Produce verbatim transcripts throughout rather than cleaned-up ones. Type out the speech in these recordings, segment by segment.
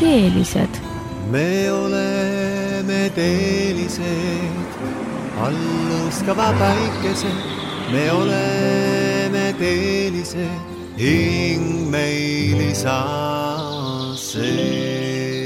teelised. Me oleme teelised, all lõõskava päikesed. Me oleme teelised, hing meil isa sees.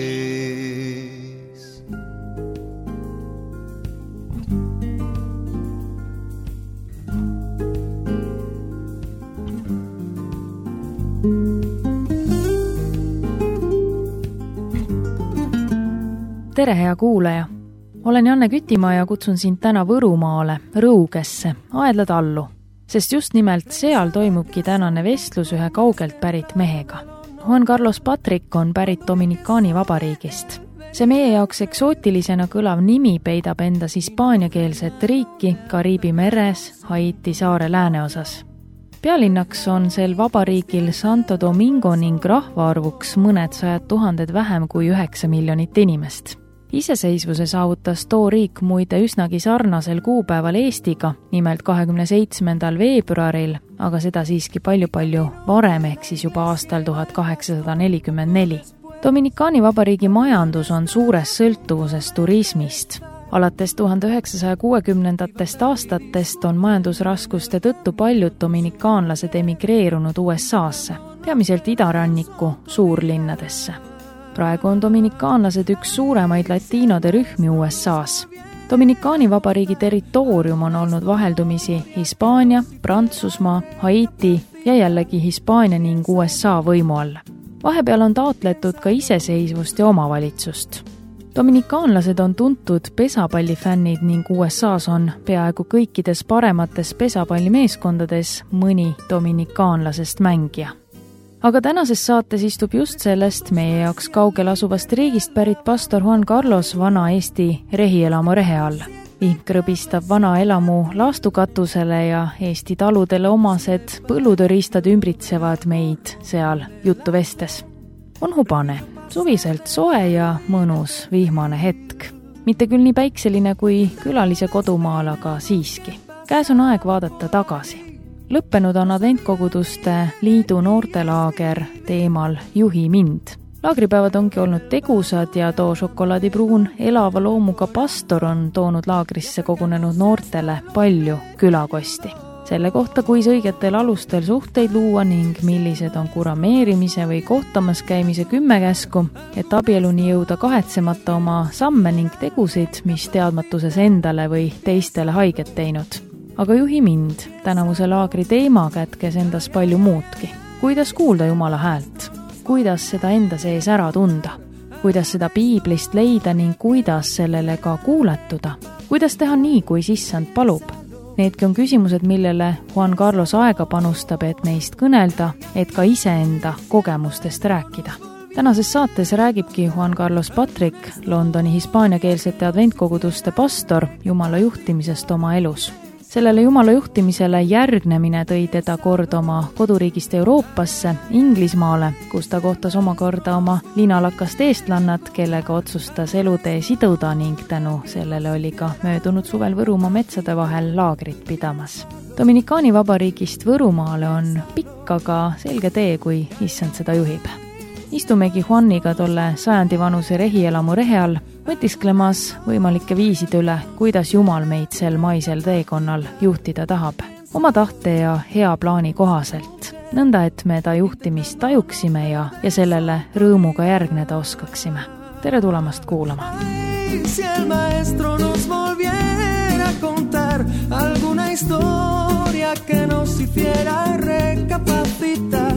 Tere, hea kuulaja! Olen Janne Kütimaa ja kutsun sind täna Võrumaale, Rõugesse, Aedla tallu, sest just nimelt seal toimubki tänane vestlus ühe kaugelt pärit mehega. Juan Carlos Patrick on pärit Dominikaani vabariigist. See meie jaoks eksootilisena kõlav nimi peidab endas hispaaniakeelset riiki Kariibi meres, Haiti saare lääneosas. Pealinnaks on sel vabariigil Santo Domingo ning rahvaarvuks mõned sajad tuhanded vähem kui üheksa miljonit inimest. Iseseisvuse saavutas too riik muide üsnagi sarnasel kuupäeval Eestiga, nimelt kahekümne seitsmendal veebruaril, aga seda siiski palju-palju varem ehk siis juba aastal tuhat kaheksasada nelikümmend neli. Dominikaani vabariigi majandus on suures sõltuvuses turismist. Alates tuhande üheksasaja kuuekümnendatest aastatest on majandusraskuste tõttu paljud dominikaanlased emigreerunud U S A-sse, peamiselt idaranniku suurlinnadesse. Praegu on dominikaanlased üks suuremaid latiinode rühmi U S A-s. Dominikaani vabariigi territoorium on olnud vaheldumisi Hispaania, Prantsusmaa, Haiti ja jällegi Hispaania ning U S A võimu all. Vahepeal on taotletud ka iseseisvust ja omavalitsust. Dominikaanlased on tuntud pesapallifännid ning U S A-s on peaaegu kõikides paremates pesapallimeeskondades mõni dominikaanlasest mängija. Aga tänases saates istub just sellest meie jaoks kaugel asuvast riigist pärit pastor Juan Carlos vana Eesti rehielamu rehe all. Vihm krõbistab vana elamu laastukatusele ja Eesti taludele omased põllutööriistad ümbritsevad meid seal juttu vestes. On hubane, suviselt soe ja mõnus vihmane hetk. Mitte küll nii päikseline kui külalise kodumaal, aga siiski. Käes on aeg vaadata tagasi. Lõppenud on Adventkoguduste liidu noortelaager teemal Juhi mind. Laagripäevad ongi olnud tegusad ja too šokolaadipruun elava loomuga pastor on toonud laagrisse kogunenud noortele palju külakosti. Selle kohta, kuis õigetel alustel suhteid luua ning millised on kurameerimise või kohtamas käimise kümme käsku, et abieluni jõuda kahetsemata oma samme ning tegusid, mis teadmatuses endale või teistele haiget teinud. Aga Juhi mind, tänavuse laagri teema kätkes endas palju muudki. Kuidas kuulda Jumala häält? Kuidas seda enda sees ära tunda? Kuidas seda piiblist leida ning kuidas sellele ka kuuletuda? Kuidas teha nii, kui issand palub? Needki on küsimused, millele Juan Carlos aega panustab, et neist kõnelda, et ka iseenda kogemustest rääkida. Tänases saates räägibki Juan Carlos Patrick, Londoni hispaaniakeelsete adventkoguduste pastor, Jumala juhtimisest oma elus. Sellele Jumala juhtimisele järgnemine tõi teda kord oma koduriigist Euroopasse, Inglismaale, kus ta kohtas omakorda oma linalakast eestlannat, kellega otsustas elutee siduda ning tänu sellele oli ka möödunud suvel Võrumaa metsade vahel laagrit pidamas. Dominikaani vabariigist Võrumaale on pikk, aga selge tee, kui issand seda juhib. Istumegi Juaniga tolle sajandi vanuse rehielamu rehe all, mõtisklemas võimalike viiside üle, kuidas Jumal meid sel maisel teekonnal juhtida tahab. Oma tahte ja hea plaani kohaselt. Nõnda, et me ta juhtimist tajuksime ja, ja sellele rõõmuga järgneda oskaksime. Tere tulemast kuulama! Si el maestro nos volviera a contar alguna historia que nos hiciera recapacitar,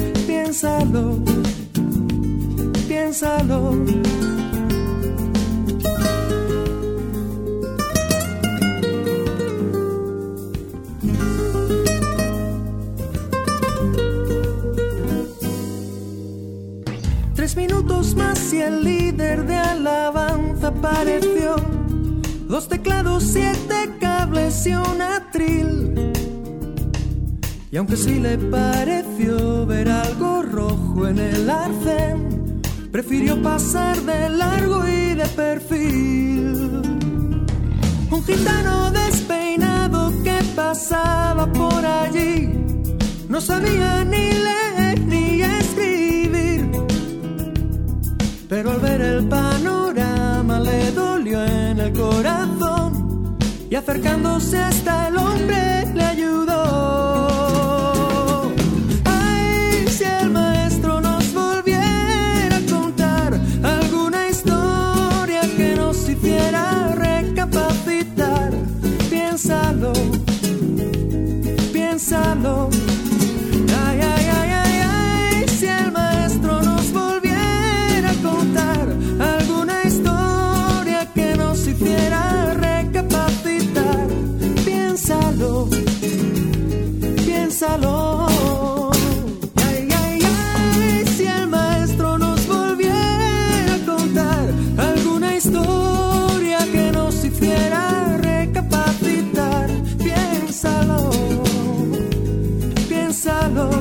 piénsalo, piénsalo. Tres minutos más y el líder de alabanza apareció. Dos teclados, siete cables y un atril. Y aunque sí le pareció ver algo rojo en el arcén, prefirió pasar de largo y de perfil. Un gitano despeinado que pasaba por allí no sabía ni leer ni escribir, acercándose hasta el hombre le ayudó. Ay, si el maestro nos volviera a contar alguna historia que nos hiciera recapacitar, piénsalo, piénsalo. Ay, ay, ay, ay, ay, si el maestro nos volviera a contar alguna historia que nos hiciera recapacitar, piénsalo, piénsalo. Ay, ay, ay, si el maestro nos volviera a contar alguna historia que nos hiciera recapacitar, piénsalo, piénsalo.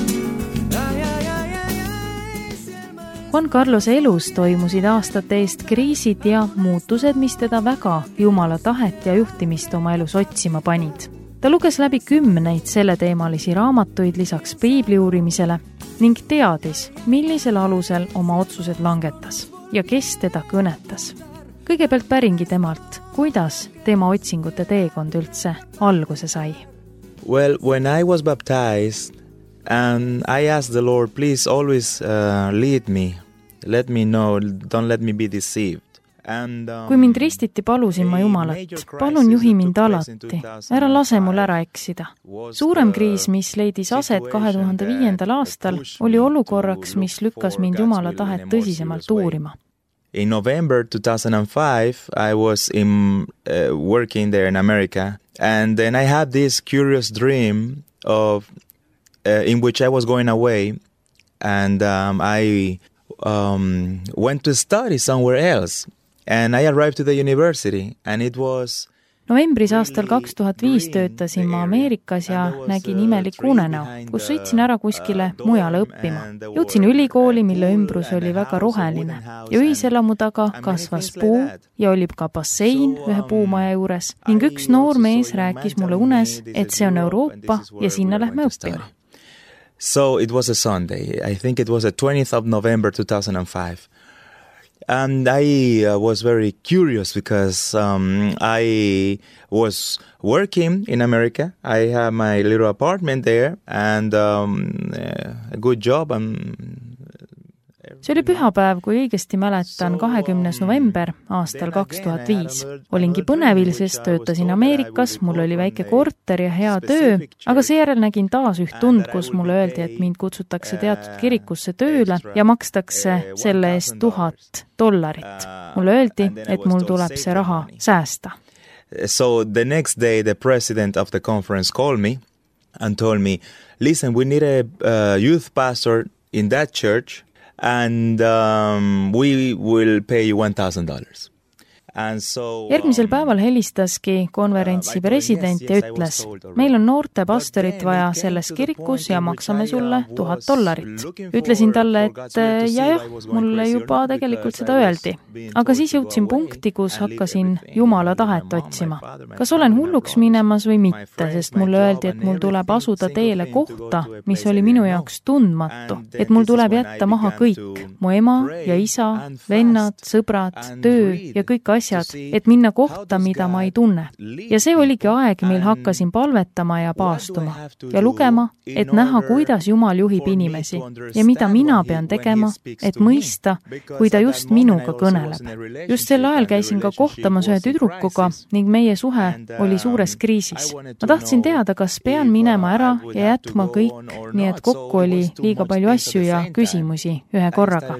Ay, ay, ay, ay, ay, si el maestro... Juan Carlose elus toimusid aastate eest kriisid ja muutused, mis teda väga Jumala tahet ja juhtimist oma elus otsima panid. Ta luges läbi kümneid selleteemalisi raamatuid lisaks piibli uurimisele ning teadis, millisel alusel oma otsused langetas ja kes teda kõnetas. Kõigepealt päringi temalt, kuidas tema otsingute teekond üldse alguse sai. Well, when I was baptized, and I asked the Lord, please always uh, lead me, let me know, don't let me be deceived. And, um, Kui mind ristiti, palusin ma Jumalat, palun juhi mind alati, ära lase mul ära eksida. Suurem kriis, mis leidis aset kahe tuhande viiendal aastal, oli olukorraks, mis lükkas mind Jumala tahet tõsisemalt uurima. In November two thousand five, I was in, uh, working there in America, and then I had this curious dream of uh, in which I was going away, and um, I um, went to study somewhere else, and I arrived to the university, and it was... Novembris aastal kaks tuhat viis töötasin ma Ameerikas ja nägin imelikku unenäo, kus sõitsin ära kuskile mujale õppima. Jõudsin ülikooli, mille ümbrus oli väga roheline ja ühiselamu taga kasvas puu ja oli ka bassein ühe puumaja juures ning üks noor mees rääkis mulle unes, et see on Euroopa ja sinna lähme õppima. So it was a Sunday. I think it was the twentieth of November two thousand five. And I uh, was very curious because um, I was working in America. I had my little apartment there and um, a good job. And see oli pühapäev, kui õigesti mäletan, kahekümnes november aastal kaks tuhat viis. Olingi põnevil, sest töötasin Ameerikas, mul oli väike korter ja hea töö, aga seejärel nägin taas üht tund, kus mulle öeldi, et mind kutsutakse teatud kirikusse tööle ja makstakse selle eest tuhat dollarit. Mulle öeldi, et mul tuleb see raha säästa. So the next day the president of the conference called me and told me, listen, we need a uh, youth pastor in that church. And um, we will pay you one thousand dollars. And so, Järgmisel päeval helistaski konverentsi president ja ütles, meil on noorte pastorit vaja selles kirikus ja maksame sulle tuhat dollarit. Ütlesin talle, et ja jah, mulle juba tegelikult seda öeldi. Aga siis jõudsin punkti, kus hakkasin Jumala tahet otsima. Kas olen hulluks minemas või mitte, sest mulle öeldi, et mul tuleb asuda teele kohta, mis oli minu jaoks tundmatu. Et mul tuleb jätta maha kõik, mu ema ja isa, vennad, sõbrad, töö ja kõik asjad, et minna kohta, mida ma ei tunne. Ja see oligi aeg, mil hakkasin palvetama ja paastuma ja lugema, et näha, kuidas Jumal juhib inimesi ja mida mina pean tegema, et mõista, kui ta just minuga kõneleb. Just sel ajal käisin ka kohtamas ühe tüdrukuga ning meie suhe oli suures kriisis. Ma tahtsin teada, kas pean minema ära ja jätma kõik, nii et kokku oli liiga palju asju ja küsimusi ühe korraga.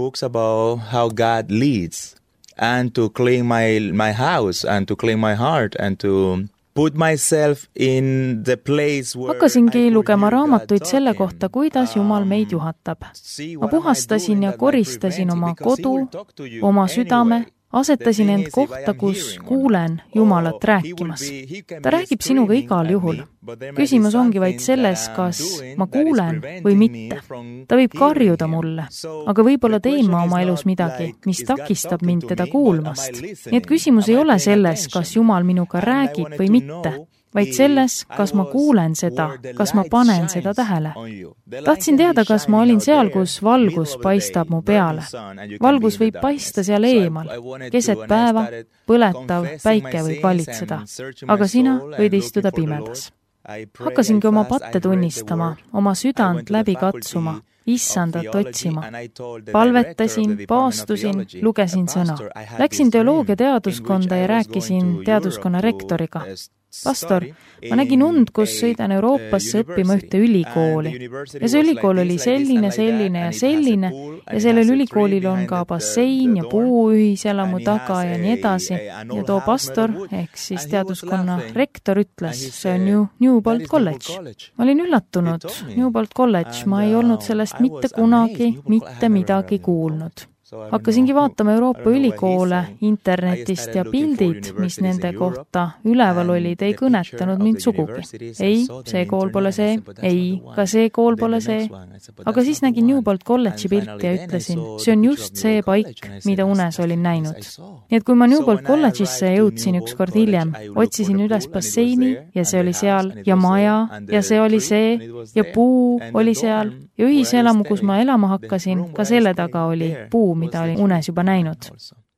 And to clean my my house and to clean my heart and to put myself in the place where Hakkasingi lugema raamatuid selle kohta, kuidas Jumal meid juhatab. Ma puhastasin ja koristasin oma kodu, oma südame, asetasin end kohta, kus kuulen Jumalat rääkimas. Ta räägib sinuga igal juhul. Küsimus ongi vaid selles, kas ma kuulen või mitte. Ta võib karjuda mulle, aga võib-olla teen ma oma elus midagi, mis takistab mind teda kuulmast. Nii et küsimus ei ole selles, kas Jumal minuga räägib või mitte, vaid selles, kas ma kuulen seda, kas ma panen seda tähele. Tahtsin teada, kas ma olin seal, kus valgus paistab mu peale. Valgus võib paista seal eemal, keset päeva, põletav päike võib valitseda, aga sina võid istuda pimedas. Hakkasingi oma patte tunnistama, oma südant läbi katsuma, issandat otsima. Palvetasin, paastusin, lugesin sõna. Läksin teoloogia teaduskonda ja rääkisin teaduskonna rektoriga. Pastor, ma nägin und, kus sõidan Euroopasse õppima ühte ülikooli. Ja see ülikool oli selline, selline ja selline ja sellel ülikoolil on ka bassein ja puu ühiselamu taga ja nii edasi. Ja too pastor, ehk siis teaduskonna rektor ütles, see on ju Newbold College. Ma olin üllatunud. Newbold College, ma ei olnud sellest mitte kunagi, mitte midagi kuulnud. Hakkasingi vaatama Euroopa ülikoole internetist ja pildid, mis nende kohta üleval olid, ei kõnetanud mind sugugi. Ei, see kool pole see, ei, ka see kool pole see. Aga siis nägin Newbold College'i pilti ja ütlesin, see on just see paik, mida unes olin näinud. Nii et kui ma Newbold College'isse jõudsin üks kord hiljem, otsisin üles basseini ja see oli seal ja maja ja see oli see ja puu oli seal ja ühiselamu, kus ma elama hakkasin, ka selle taga oli puu, mida olin unes juba näinud.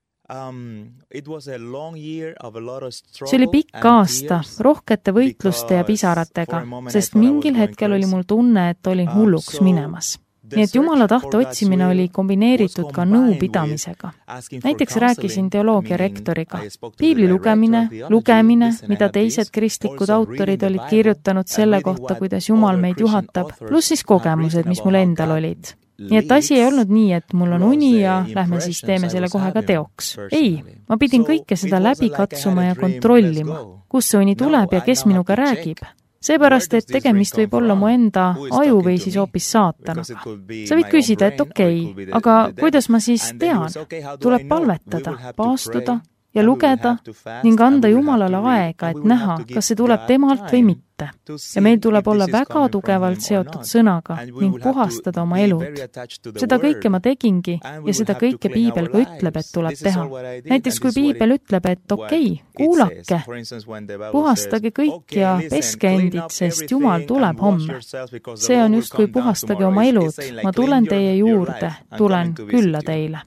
See oli pikk aasta, rohkete võitluste ja pisaratega, sest mingil hetkel oli mul tunne, et olin hulluks minemas. Nii et Jumala tahte otsimine oli kombineeritud ka nõupidamisega. Näiteks rääkisin teoloogia rektoriga. Piibli lugemine, lugemine, mida teised kristlikud autorid olid kirjutanud selle kohta, kuidas Jumal meid juhatab, pluss siis kogemused, mis mul endal olid. Nii et asi ei olnud nii, et mul on uni ja lähme siis teeme selle kohe ka teoks. Ei, ma pidin kõike seda läbi katsuma ja kontrollima, kus see uni tuleb ja kes minuga räägib. Seepärast, et tegemist võib olla mu enda aju või siis hoopis saatanaga. Sa võid küsida, et okei, okay, aga kuidas ma siis tean? Tuleb palvetada, paastuda ja lugeda ning anda Jumalale aega, et näha, kas see tuleb temalt või mitte. Ja meil tuleb olla väga tugevalt seotud sõnaga ning puhastada oma elud. Seda kõike ma tegingi ja seda kõike Piibel ka ütleb, et tuleb teha. Näiteks kui Piibel ütleb, et okei, okay, kuulake, puhastage kõik ja peske endid, sest Jumal tuleb homme. See on just kui puhastage oma elud. Ma tulen teie juurde, tulen külla teile.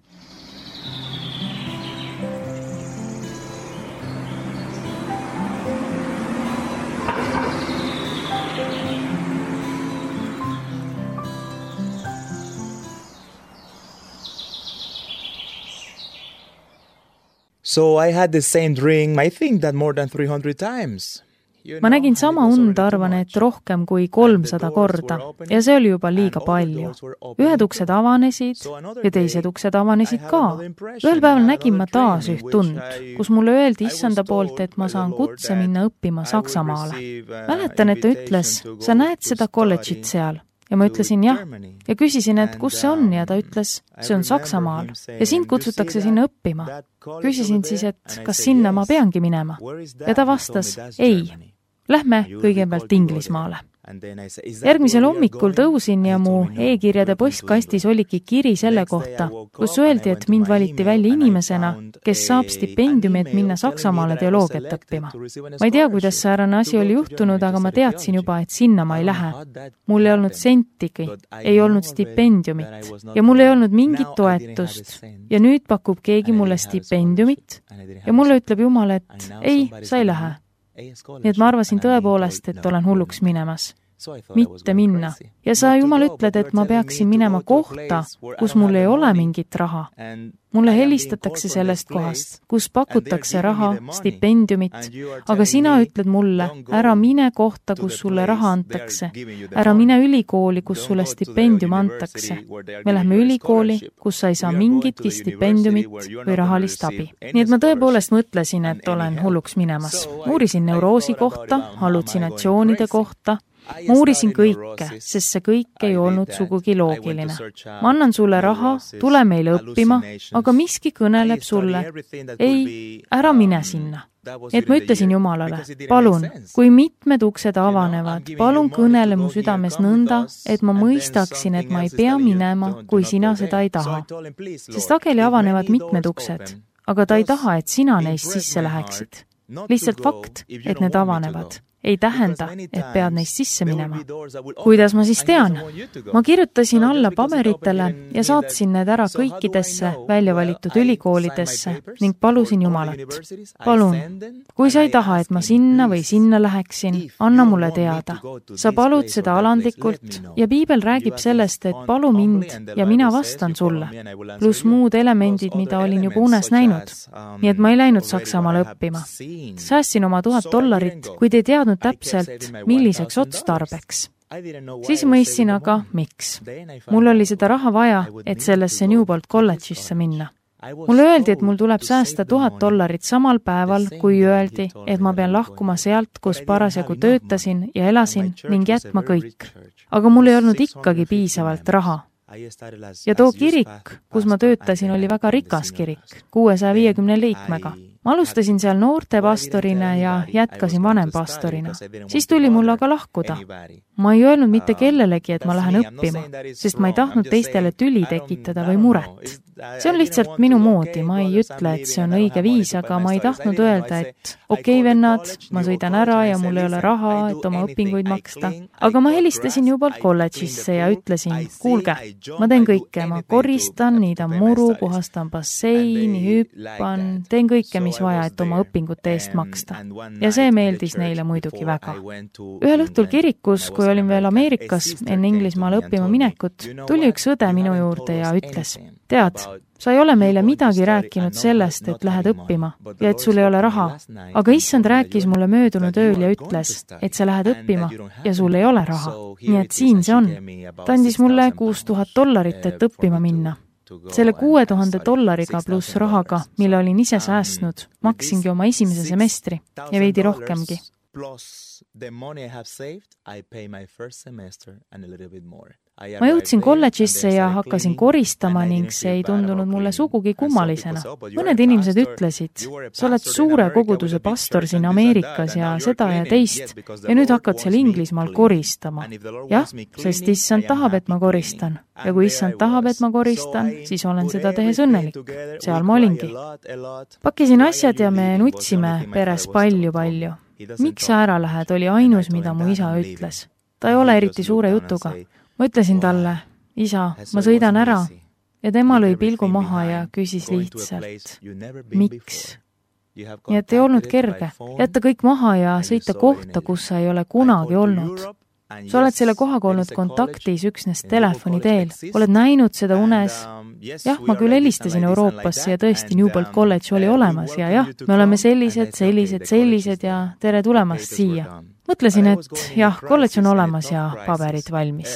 So I had the same dream, I think that more than three hundred times. Ma nägin sama und, arvan, et rohkem kui kolmsada korda ja see oli juba liiga palju. Ühed uksed avanesid ja teised uksed avanesid ka. Ühel päeval nägin ma taas üht tund, kus mulle öeldi issanda poolt, et ma saan kutse minna õppima Saksamaale. Mäletan, et ta ütles, sa näed seda kolledžit seal. Ja ma ütlesin jah ja küsisin, et kus see on ja ta ütles, see on Saksamaal ja sind kutsutakse sinna õppima. Küsisin siis, et kas sinna ma peangi minema ja ta vastas, ei, lähme kõigepealt Inglismaale. Järgmisel hommikul tõusin ja mu e-kirjade postkastis oligi kiri selle kohta, kus öeldi, et mind valiti välja inimesena, kes saab stipendiumi, et minna Saksamaale teoloogiat õppima. Ma ei tea, kuidas säärane asi oli juhtunud, aga ma teadsin juba, et sinna ma ei lähe. Mul ei olnud sentigi, ei olnud stipendiumit ja mul ei olnud mingit toetust. Ja nüüd pakub keegi mulle stipendiumit ja mulle ütleb Jumal, et ei, sa ei lähe. Nii et ma arvasin tõepoolest, et olen hulluks minemas. Mitte minna. Ja sa Jumal ütled, et ma peaksin minema kohta, kus mul ei ole mingit raha. Mulle helistatakse sellest kohast, kus pakutakse raha, stipendiumit, aga sina ütled mulle, ära mine kohta, kus sulle raha antakse. Ära mine ülikooli, kus sulle stipendium antakse. Me lähme ülikooli, kus sa ei saa mingitki stipendiumit või rahalist abi. Nii et ma tõepoolest mõtlesin, et olen hulluks minemas. Uurisin neuroosi kohta, hallutsinatsioonide kohta. Ma uurisin kõike, sest see kõik ei olnud sugugi loogiline. Ma annan sulle raha, tule meile õppima, aga miski kõneleb sulle, ei, ära mine sinna. Et ma ütlesin Jumalale, palun, kui mitmed uksed avanevad, palun kõnele mu südames nõnda, et ma mõistaksin, et ma ei pea minema, kui sina seda ei taha. Sest sageli avanevad mitmed uksed, aga ta ei taha, et sina neist sisse läheksid. Lihtsalt fakt, et need avanevad. ei tähenda, et pead neist sisse minema. Kuidas ma siis tean? Ma kirjutasin alla paberitele ja saatsin need ära kõikidesse välja valitud ülikoolidesse ning palusin Jumalat. Palun, kui sa ei taha, et ma sinna või sinna läheksin, anna mulle teada. Sa palud seda alandlikult ja piibel räägib sellest, et palu mind ja mina vastan sulle. Plus muud elemendid, mida olin juba unes näinud. Nii et ma ei läinud Saksamaale õppima. Säästin oma tuhat dollarit, kuid ei teadnud täpselt, milliseks otstarbeks. Siis mõistsin aga, miks. Mul oli seda raha vaja, et sellesse Newport kolledžisse minna. Mulle öeldi, et mul tuleb säästa tuhat dollarit samal päeval, kui öeldi, et ma pean lahkuma sealt, kus parasjagu töötasin ja elasin ning jätma kõik. Aga mul ei olnud ikkagi piisavalt raha. Ja too kirik, kus ma töötasin, oli väga rikas kirik, kuuesaja viiekümne liikmega. Ma alustasin seal noorte pastorina ja jätkasin vanem pastorina. Siis tuli mul aga lahkuda. Ma ei öelnud mitte kellelegi, et ma lähen õppima, sest ma ei tahtnud teistele tüli tekitada või muret. See on lihtsalt minu moodi, ma ei ütle, et see on õige viis, aga ma ei tahtnud öelda, et okei okay, vennad, ma sõidan ära ja mul ei ole raha, et oma õpinguid maksta. Aga ma helistasin juba kolledžisse ja ütlesin, kuulge, ma teen kõike, ma koristan, niidan muru, puhastan basseini, hüppan, teen kõike, mis vaja, et oma õpingute eest maksta. Ja see meeldis neile muidugi väga. Ühel õhtul kirikus, kui olin veel Ameerikas enne Inglismaale õppima minekut, tuli üks õde minu juurde ja ütles, tead, sa ei ole meile midagi rääkinud sellest, et lähed õppima ja et sul ei ole raha, aga issand rääkis mulle möödunud ööl ja ütles, et sa lähed õppima ja sul ei ole raha. Nii et siin see on. Ta andis mulle kuus tuhat dollarit, et õppima minna. Selle kuue tuhande dollariga pluss rahaga, mille olin ise säästnud, maksingi oma esimese semestri ja veidi rohkemgi. Plus the money I have saved, I pay my first semester and a little bit more. Ma jõudsin kolledžisse ja hakkasin koristama ning see ei tundunud mulle sugugi kummalisena. Mõned inimesed ütlesid, sa oled suure koguduse pastor siin Ameerikas ja seda ja teist ja nüüd hakkad seal Inglismaal koristama. Jah, sest issand tahab, et ma koristan. Ja kui issand tahab, et ma koristan, siis olen seda tehes õnnelik. Seal ma olingi. Pakkisin asjad ja me nutsime peres palju-palju. Miks sa ära lähed, oli ainus, mida mu isa ütles. Ta ei ole eriti suure jutuga. Ma ütlesin talle, isa, ma sõidan ära ja tema lõi pilgu maha ja küsis lihtsalt, miks? Nii et ei olnud kerge jätta kõik maha ja sõita kohta, kus sa ei ole kunagi olnud. Sa oled selle kohaga olnud kontaktis üksnes telefoni teel, oled näinud seda unes. Jah, ma küll helistasin Euroopasse ja tõesti Newport College oli olemas ja jah, me oleme sellised, sellised, sellised ja tere tulemast siia. Mõtlesin, et jah, kolledž on olemas ja paberid valmis.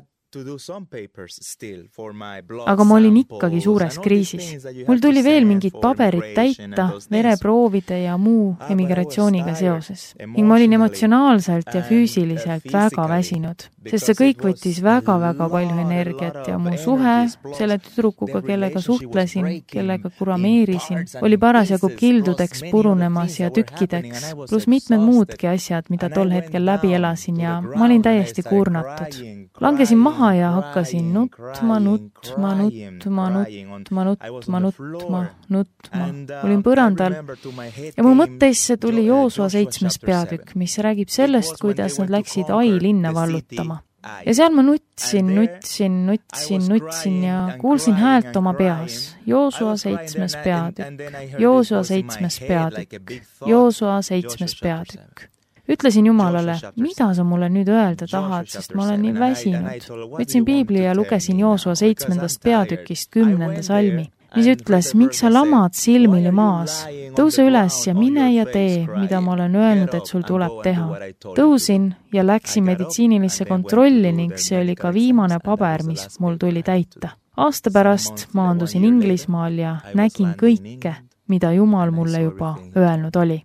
Aga ma olin ikkagi suures kriisis. Mul tuli veel mingid paberid täita, vereproovide ja muu emigratsiooniga seoses. Ning ma olin emotsionaalselt ja füüsiliselt väga väsinud, sest see kõik võttis väga-väga palju energiat ja mu suhe selle tüdrukuga, kellega suhtlesin, kellega kurameerisin, oli parasjagu kildudeks purunemas ja tükkideks, plus mitmed muudki asjad, mida tol hetkel läbi elasin ja ma olin täiesti kurnatud. Langesin maha ja hakkasin nutma, nutma, nutma, nutma, nutma, nutma, nutma. Olin põrandal ja mu mõtteisse tuli Joosua seitsmes peatükk, mis räägib sellest, kuidas nad läksid Ai linna vallutama. Ja seal ma nutsin, nutsin, nutsin, nutsin ja kuulsin häält oma peas. Joosua seitsmes peatükk, Joosua seitsmes peatükk, Joosua seitsmes peatükk. Ütlesin Jumalale, mida sa mulle nüüd öelda tahad, sest ma olen nii väsinud. Võtsin piibli ja lugesin Joosua seitsmendast peatükist kümnenda salmi, mis ütles, miks sa lamad silmili maas. Tõuse üles ja mine ja tee, mida ma olen öelnud, et sul tuleb teha. Tõusin ja läksin meditsiinilisse kontrolli ning see oli ka viimane paber, mis mul tuli täita. Aasta pärast maandusin Inglismaal ja nägin kõike, mida Jumal mulle juba öelnud oli.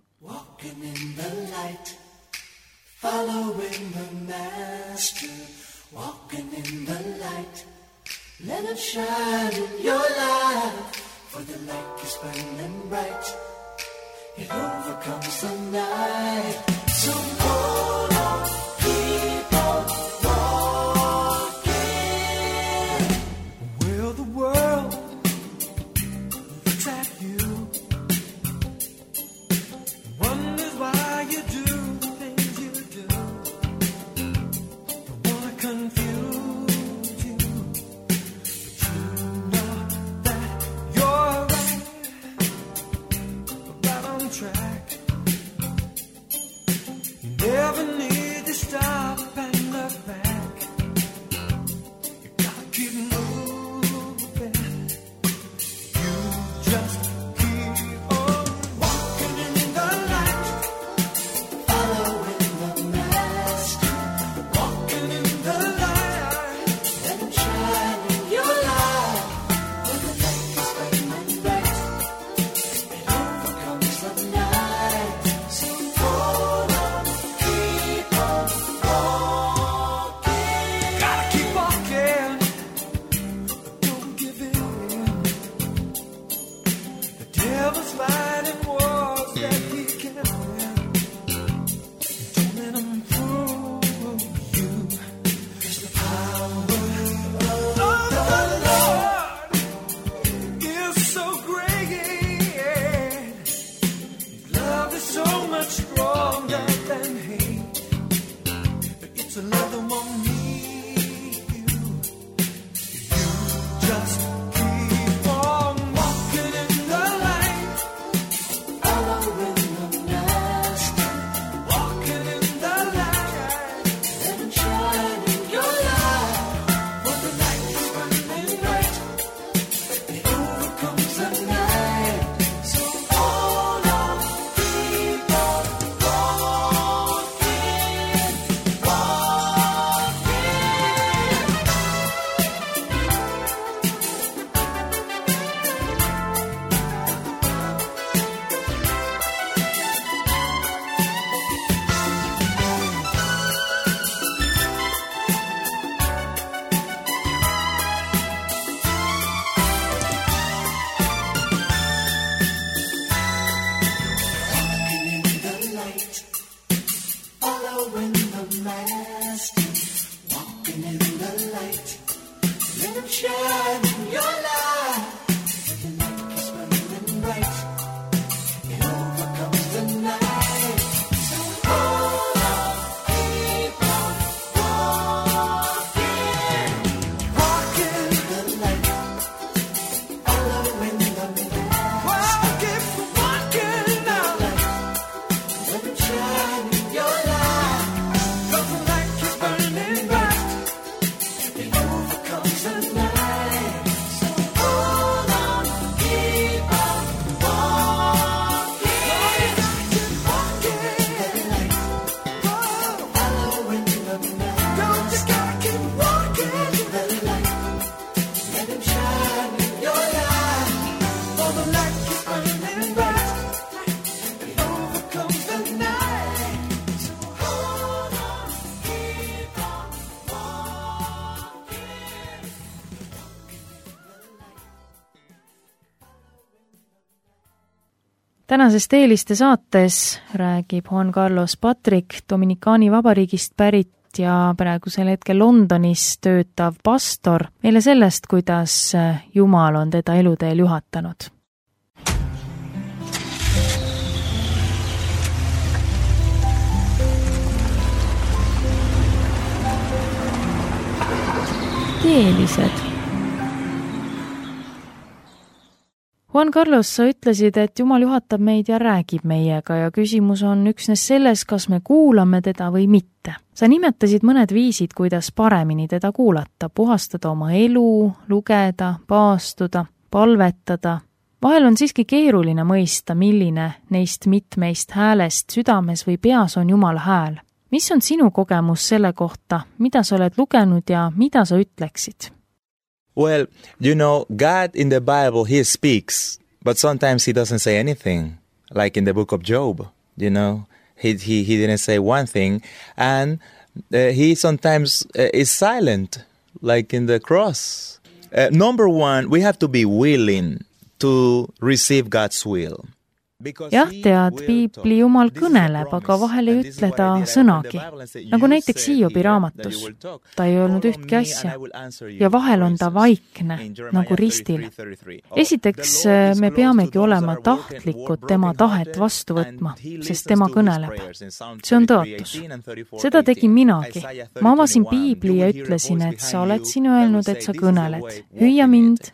Following the Master, walking in the light. Let it shine in your life, for the light is burning bright. It overcomes the night. So hold on, keep on walking. Well, the world looks at you, wonders why you do things you keep moving. You just keep on walking in the light, following the master, walking in the light. Let him shine in your life. When the light is burning bright, it overcomes the night. So hold on, keep on walking. Gotta keep walking, don't give in. The devil's fighting wars that he can't win. Don't let him fool you. The power of the Lord is so great. His love is so much stronger than hate. But it's a love that won't leave you. You just keep on walking in the light, following the master, walking in the light. Let him shine in your life. For the light is burning bright, it overcomes the night. So hold on, keep on walking, walking. Walking in the light, following the master, walking in the light. Let him shine in your life. The light is burning bright, it overcomes the night. So hold on, keep on walking, walking in the light, following the master. Keep walking now. Let him shine in your life. 'Cause the light is burning bright, it overcomes the night. So hold on, keep on walking, walking in the light, following the master. Don't just gotta keep walking in the light. Let him shine in your life. For the light is burning bright, it overcomes the night. So hold on, keep on walking. Tänasest Eeliste saates räägib Juan Carlos Patrick Dominikaani vabariigist pärit ja praegusel hetkel Londonis töötav pastor meile sellest, kuidas Jumal on teda eluteel juhatanud. Eelised. Juan Carlos, sa ütlesid, et Jumal juhatab meid ja räägib meiega ja küsimus on üksnes selles, kas me kuulame teda või mitte. Sa nimetasid mõned viisid, kuidas paremini teda kuulata, puhastada oma elu, lugeda, paastuda, palvetada. Vahel on siiski keeruline mõista, milline neist mitmeist häälest südames või peas on Jumala hääl. Mis on sinu kogemus selle kohta, mida sa oled lugenud ja mida sa ütleksid? Well, you know, God in the Bible, he speaks, but sometimes he doesn't say anything. Like in the book of Job, you know, he he, he didn't say one thing. And uh, he sometimes uh, is silent, like in the cross. Uh, number one, we have to be willing to receive God's will. Jah, tead, piibli Jumal kõneleb, aga vahel ei ütle ta sõnagi. Nagu näiteks Hiobi raamatus. Ta ei öelnud ühtki asja. Ja vahel on ta vaikne, nagu ristil. Esiteks, me peamegi olema tahtlikud tema tahet vastu võtma, sest tema kõneleb. See on tõotus. Seda tegin minagi. Ma avasin piibli ja ütlesin, et sa oled siin öelnud, et sa kõneled. Hüüa mind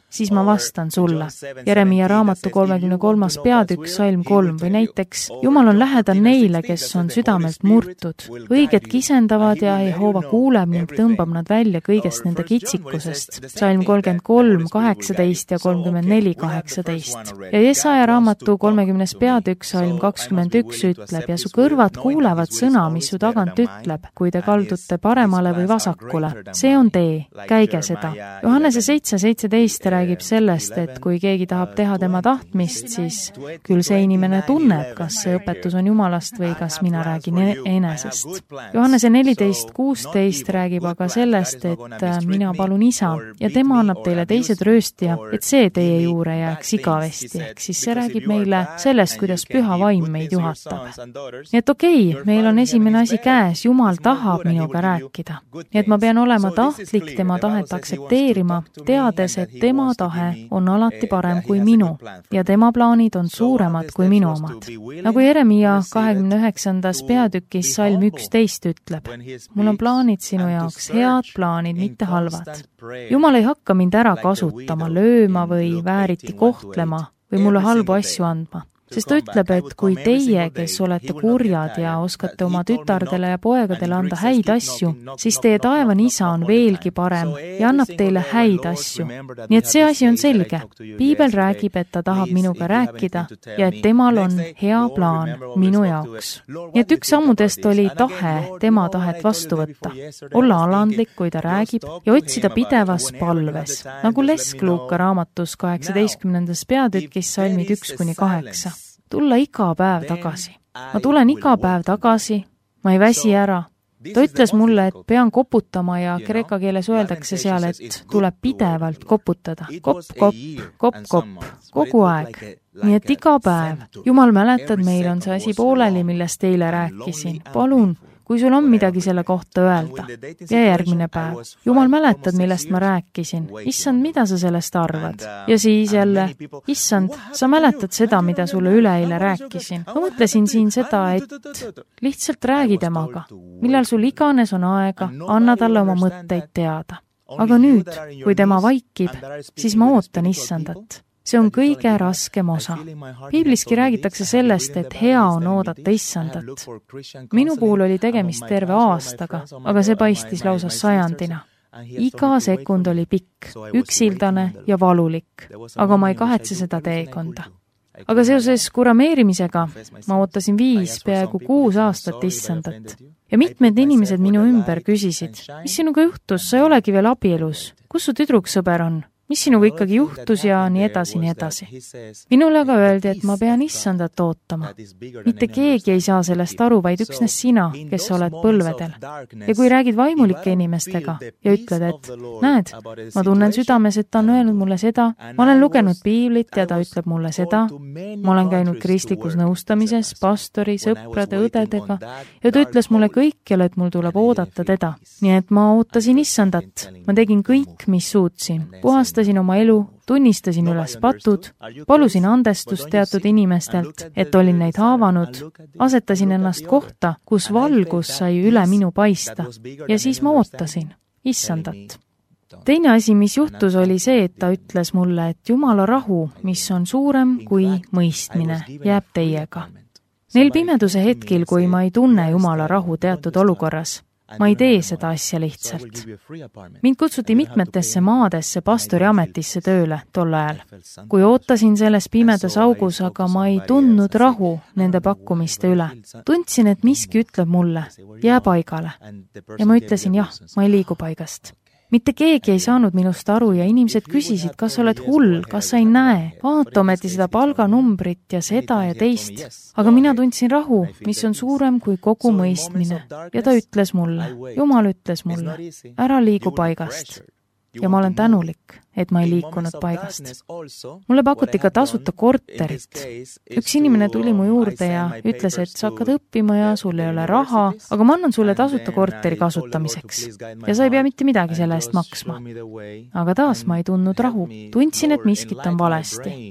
siis ma vastan sulle. Jeremia raamatu kolmekümne kolmas peatükk, salm kolm või näiteks Jumal on lähedal neile, kes on südamelt murtud. Õiged kisendavad ja Jehova kuuleb ning tõmbab nad välja kõigest nende kitsikusest. Salm kolmkümmend kolm, kaheksateist ja kolmkümmend neli, kaheksateist. Ja Jesaja raamatu kolmekümnes peatükk, salm kakskümmend üks ütleb ja su kõrvad kuulevad sõna, mis su tagant ütleb, kui te kaldute paremale või vasakule. See on tee, käige seda. Johannese seitse seitseteist räägib sellest, et kui keegi tahab teha tema tahtmist, siis küll see inimene tunneb, kas see õpetus on Jumalast või kas mina räägin enesest. Johannese neliteist kuusteist räägib aga sellest, et mina palun isa ja tema annab teile teise trööstija, et see teie juurde jääks igavesti. Ehk siis see räägib meile sellest, kuidas püha vaim meid juhatab. Nii et okei, okay, meil on esimene asi käes, Jumal tahab minuga rääkida. Nii et ma pean olema tahtlik tema tahet aktsepteerima, teades, et tema tahe on alati parem kui minu ja tema plaanid on suuremad kui minu omad. Nagu Jeremia kahekümne üheksandas peatükis salm üksteist ütleb, mul on plaanid sinu jaoks, head plaanid, mitte halvad. Jumal ei hakka mind ära kasutama, lööma või vääriti kohtlema või mulle halbu asju andma. Sest ta ütleb, et kui teie, kes olete kurjad ja oskate oma tütardele ja poegadele anda häid asju, siis teie taevane isa on veelgi parem ja annab teile häid asju. Nii et see asi on selge. Piibel räägib, et ta tahab minuga rääkida ja et temal on hea plaan minu jaoks. Nii et üks sammudest oli tahe tema tahet vastu võtta. Olla alandlik, kui ta räägib ja otsida pidevas palves, nagu Lesk Luuka raamatus kaheksateistkümnendas peatükis salmid üks kuni kaheksa. Tulla iga päev tagasi. Ma tulen iga päev tagasi, ma ei väsi ära. Ta ütles mulle, et pean koputama ja kreeka keeles öeldakse seal, et tuleb pidevalt koputada. Kopp, kopp, kopp, kopp, kogu aeg. Nii et iga päev. Jumal mäletad, meil on see asi pooleli, millest teile rääkisin. Palun, kui sul on midagi selle kohta öelda. Ja järgmine päev. Jumal mäletad, millest ma rääkisin. Issand, mida sa sellest arvad? Ja siis jälle, issand, sa mäletad seda, mida sulle üleeile rääkisin. Ma mõtlesin siin seda, et lihtsalt räägi temaga. Millal sul iganes on aega, anna talle oma mõtteid teada. Aga nüüd, kui tema vaikib, siis ma ootan issandat. See on kõige raskem osa. Piibliski räägitakse sellest, et hea on oodata issandat. Minu puhul oli tegemist terve aastaga, aga see paistis lausa sajandina. Iga sekund oli pikk, üksildane ja valulik, aga ma ei kahetse seda teekonda. Aga seoses kurameerimisega ma ootasin viis, peaaegu kuus aastat issandat. Ja mitmed inimesed minu ümber küsisid, mis sinuga juhtus, sa ei olegi veel abielus, kus su tüdruksõber on? Mis sinuga ikkagi juhtus ja nii edasi, nii edasi. Minule aga öeldi, et ma pean issandat ootama. Mitte keegi ei saa sellest aru, vaid üksnes sina, kes oled põlvedel. Ja kui räägid vaimulike inimestega ja ütled, et näed, ma tunnen südames, et ta on öelnud mulle seda, ma olen lugenud piiblit ja ta ütleb mulle seda, ma olen käinud kristlikus nõustamises, pastori, sõprade, õdedega ja ta ütles mulle kõikjal, et mul tuleb oodata teda. Nii et ma ootasin issandat. Ma tegin kõik, mis suutsin. Puhast oma elu, tunnistasin üles patud, palusin andestust teatud inimestelt, et olin neid haavanud, asetasin ennast kohta, kus valgus sai üle minu paista ja siis ma ootasin issandat. Teine asi, mis juhtus, oli see, et ta ütles mulle, et Jumala rahu, mis on suurem kui mõistmine, jääb teiega. Neil pimeduse hetkil, kui ma ei tunne Jumala rahu teatud olukorras, ma ei tee seda asja lihtsalt. Mind kutsuti mitmetesse maadesse pastori ametisse tööle tol ajal. Kui ootasin selles pimedas augus, aga ma ei tundnud rahu nende pakkumiste üle. Tundsin, et miski ütleb mulle, jää paigale. Ja ma ütlesin, jah, ma ei liigu paigast. Mitte keegi ei saanud minust aru ja inimesed küsisid, kas oled hull, kas sa ei näe. Vaata ometi seda palganumbrit ja seda ja teist. Aga mina tundsin rahu, mis on suurem kui kogu mõistmine. Ja ta ütles mulle, Jumal ütles mulle, ära liigu paigast. Ja ma olen tänulik, et ma ei liikunud paigast. Mulle pakuti ka tasuta korterit. Üks inimene tuli mu juurde ja ütles, et sa hakkad õppima ja sul ei ole raha, aga ma annan sulle tasuta korteri kasutamiseks. Ja sa ei pea mitte midagi selle eest maksma. Aga taas ma ei tundnud rahu. Tundsin, et miskit on valesti.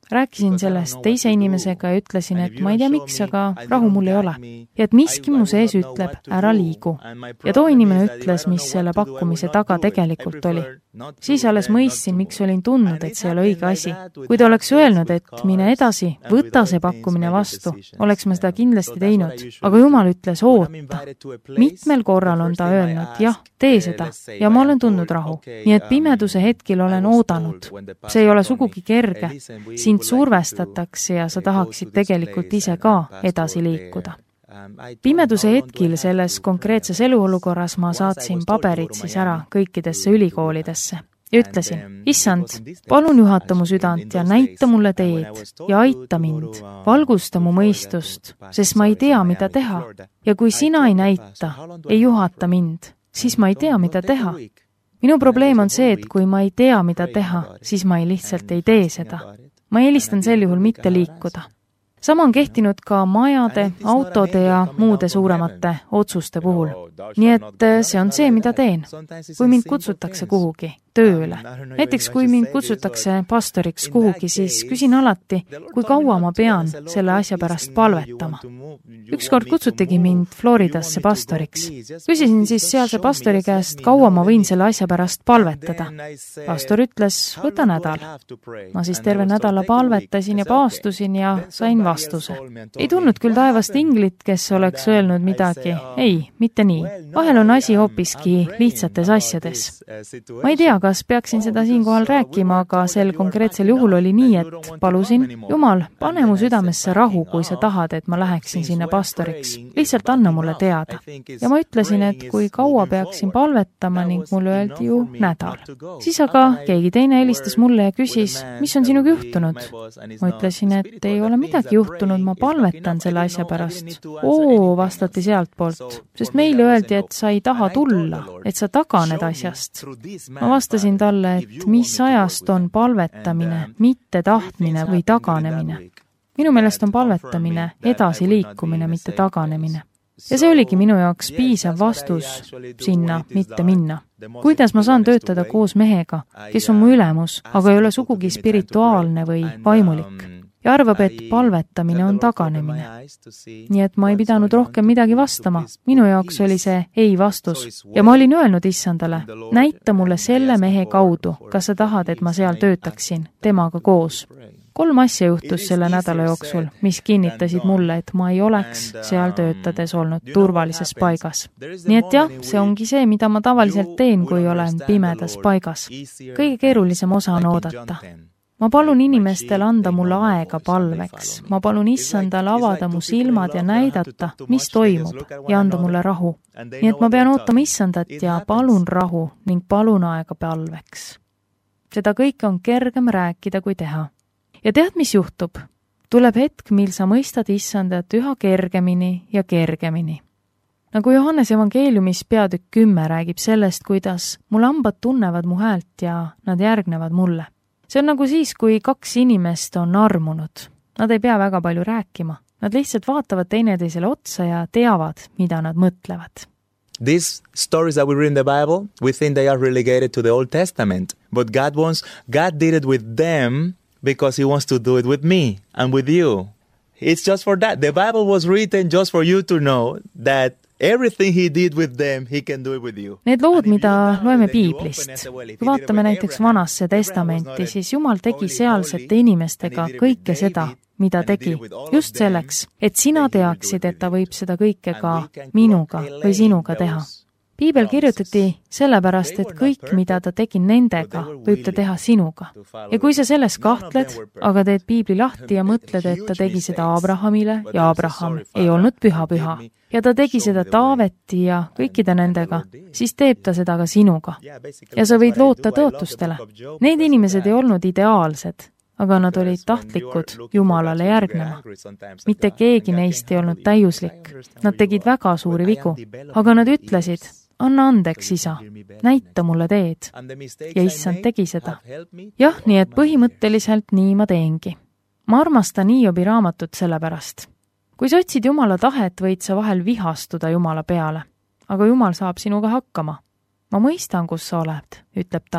Rääkisin sellest teise inimesega ja ütlesin, et ma ei tea miks, aga rahu mul ei ole. Ja et miski mu sees ütleb, ära liigu. Ja too inimene ütles, mis selle pakkumise taga tegelikult oli. Siis alles mõistsin, miks olin tundnud, et see ei ole õige asi. Kui ta oleks öelnud, et mine edasi, võta see pakkumine vastu, oleks ma seda kindlasti teinud. Aga Jumal ütles, oota. Mitmel korral on ta öelnud, jah, tee seda. Ja ma olen tundnud rahu. Nii et pimeduse hetkil olen oodanud. See ei ole sugugi kerge. Sind survestatakse ja sa tahaksid tegelikult ise ka edasi liikuda. Pimeduse hetkil selles konkreetses eluolukorras ma saatsin paberid siis ära kõikidesse ülikoolidesse ja ütlesin, issand, palun juhata mu südant ja näita mulle teed ja aita mind, valgusta mu mõistust, sest ma ei tea, mida teha. Ja kui sina ei näita, ei juhata mind, siis ma ei tea, mida teha. Minu probleem on see, et kui ma ei tea, mida teha, siis ma ei lihtsalt ei tee seda. Ma eelistan sel juhul mitte liikuda. Sama on kehtinud ka majade, autode ja muude suuremate otsuste puhul. Nii et see on see, mida teen. Kui mind kutsutakse kuhugi, tööle. Näiteks kui mind kutsutakse pastoriks kuhugi, siis küsin alati, kui kaua ma pean selle asja pärast palvetama. Ükskord kutsutigi mind Floridasse pastoriks. Küsisin siis sealse pastori käest, kaua ma võin selle asja pärast palvetada. Pastor ütles, võta nädal. Ma siis terve nädala palvetasin ja paastusin ja sain vastuse. Ei tulnud küll taevast inglit, kes oleks öelnud midagi. Ei, mitte nii. Vahel on asi hoopiski lihtsates asjades. Ma ei tea, kas peaksin seda siinkohal rääkima, aga sel konkreetsel juhul oli nii, et palusin, Jumal, pane mu südamesse rahu, kui sa tahad, et ma läheksin sinna pastoriks. Lihtsalt anna mulle teada. Ja ma ütlesin, et kui kaua peaksin palvetama ning mulle öeldi ju nädal. Siis aga keegi teine helistas mulle ja küsis, mis on sinuga juhtunud? Ma ütlesin, et ei ole midagi juhtunud, ma palvetan selle asja pärast. Oo, vastati sealt poolt, sest meile öeldi, et sa ei taha tulla, et sa taganed asjast. Ma vastasin talle, et mis ajast on palvetamine, mitte tahtmine või taganemine. Minu meelest on palvetamine edasi liikumine, mitte taganemine. Ja see oligi minu jaoks piisav vastus sinna mitte minna. Kuidas ma saan töötada koos mehega, kes on mu ülemus, aga ei ole sugugi spirituaalne või vaimulik? Ja arvab, et palvetamine on taganemine. Nii et ma ei pidanud rohkem midagi vastama. Minu jaoks oli see ei vastus. Ja ma olin öelnud issandale, näita mulle selle mehe kaudu, kas sa tahad, et ma seal töötaksin, temaga koos. Kolm asja juhtus selle nädala jooksul, mis kinnitasid mulle, et ma ei oleks seal töötades olnud turvalises paigas. Nii et jah, see ongi see, mida ma tavaliselt teen, kui olen pimedas paigas. Kõige keerulisem osa on oodata. Ma palun inimestel anda mulle aega palveks. Ma palun issandal avada mu silmad ja näidata, mis toimub ja anda mulle rahu. Nii et ma pean ootama issandat ja palun rahu ning palun aega palveks. Seda kõike on kergem rääkida kui teha. Ja tead, mis juhtub? Tuleb hetk, mil sa mõistad issandat üha kergemini ja kergemini. Nagu Johannes evangeeliumis peatükk kümme räägib sellest, kuidas mu lambad tunnevad mu häält ja nad järgnevad mulle. See on nagu siis, kui kaks inimest on armunud. Nad ei pea väga palju rääkima. Nad lihtsalt vaatavad teineteisele otsa ja teavad, mida nad mõtlevad. These stories that we read in the Bible, we think they are relegated to the Old Testament. But God wants, God did it with them because he wants to do it with me and with you. It's just for that. The Bible was written just for you to know that everything he did with them, he can do it with you. Need lood, mida loeme Piiblist. Kui vaatame näiteks Vanasse testamenti, siis Jumal tegi sealsete inimestega kõike seda, mida tegi. Just selleks, et sina teaksid, et ta võib seda kõike ka minuga või sinuga teha. Piibel kirjutati sellepärast, et kõik, mida ta tegi nendega, võib ta teha sinuga. Ja kui sa selles kahtled, aga teed Piibli lahti ja mõtled, et ta tegi seda Abrahamile ja Abraham ei olnud püha-püha, ja ta tegi seda Taaveti ja kõikide nendega, siis teeb ta seda ka sinuga. Ja sa võid loota tõotustele. Need inimesed ei olnud ideaalsed, aga nad olid tahtlikud Jumalale järgnema. Mitte keegi neist ei olnud täiuslik. Nad tegid väga suuri vigu, aga nad ütlesid, anna andeks, isa, näita mulle teed. Ja issand tegi seda. Jah, nii et põhimõtteliselt nii ma teengi. Ma armastan Hiobi raamatut sellepärast. Kui sa otsid Jumala tahet, võid sa vahel vihastuda Jumala peale, aga Jumal saab sinuga hakkama. Ma mõistan, kus sa oled, ütleb ta.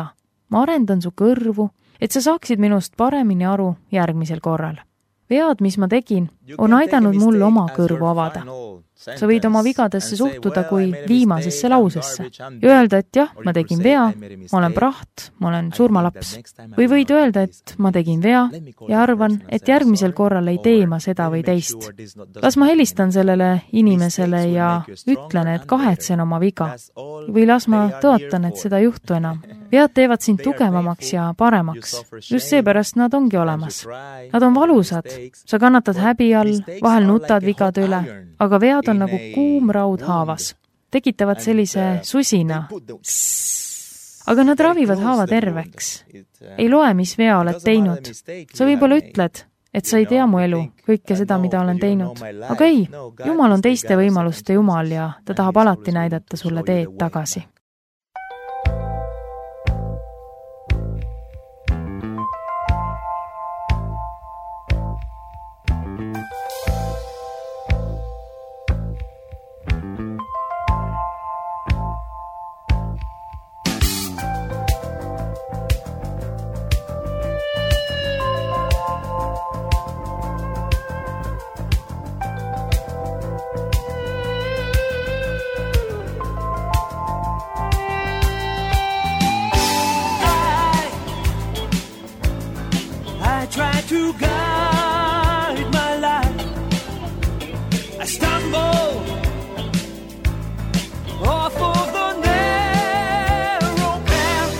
ma arendan su kõrvu, et sa saaksid minust paremini aru järgmisel korral. Vead, mis ma tegin, on aidanud mul oma kõrvu avada. Sa võid oma vigadesse suhtuda kui viimasesse lausesse ja öelda, et jah, ma tegin vea, ma olen praht, ma olen surmalaps. Või võid öelda, et ma tegin vea ja arvan, et järgmisel korral ei tee ma seda või teist. Las ma helistan sellele inimesele ja ütlen, et kahetsen oma viga. Või las ma tõotan, et seda ei juhtu enam. Vead teevad sind tugevamaks ja paremaks. Just seepärast nad ongi olemas. Nad on valusad. Sa kannatad häbi all, vahel nutad vigade üle, aga vead on nagu kuum raud haavas. Tekitavad sellise susina. Aga nad ravivad haava terveks. Ei loe, mis vea oled teinud. Sa võib-olla ütled, et sa ei tea mu elu, kõike seda, mida olen teinud. Aga ei, Jumal on teiste võimaluste Jumal ja ta tahab alati näidata sulle teed tagasi. To guide my life, I stumble off of the narrow path,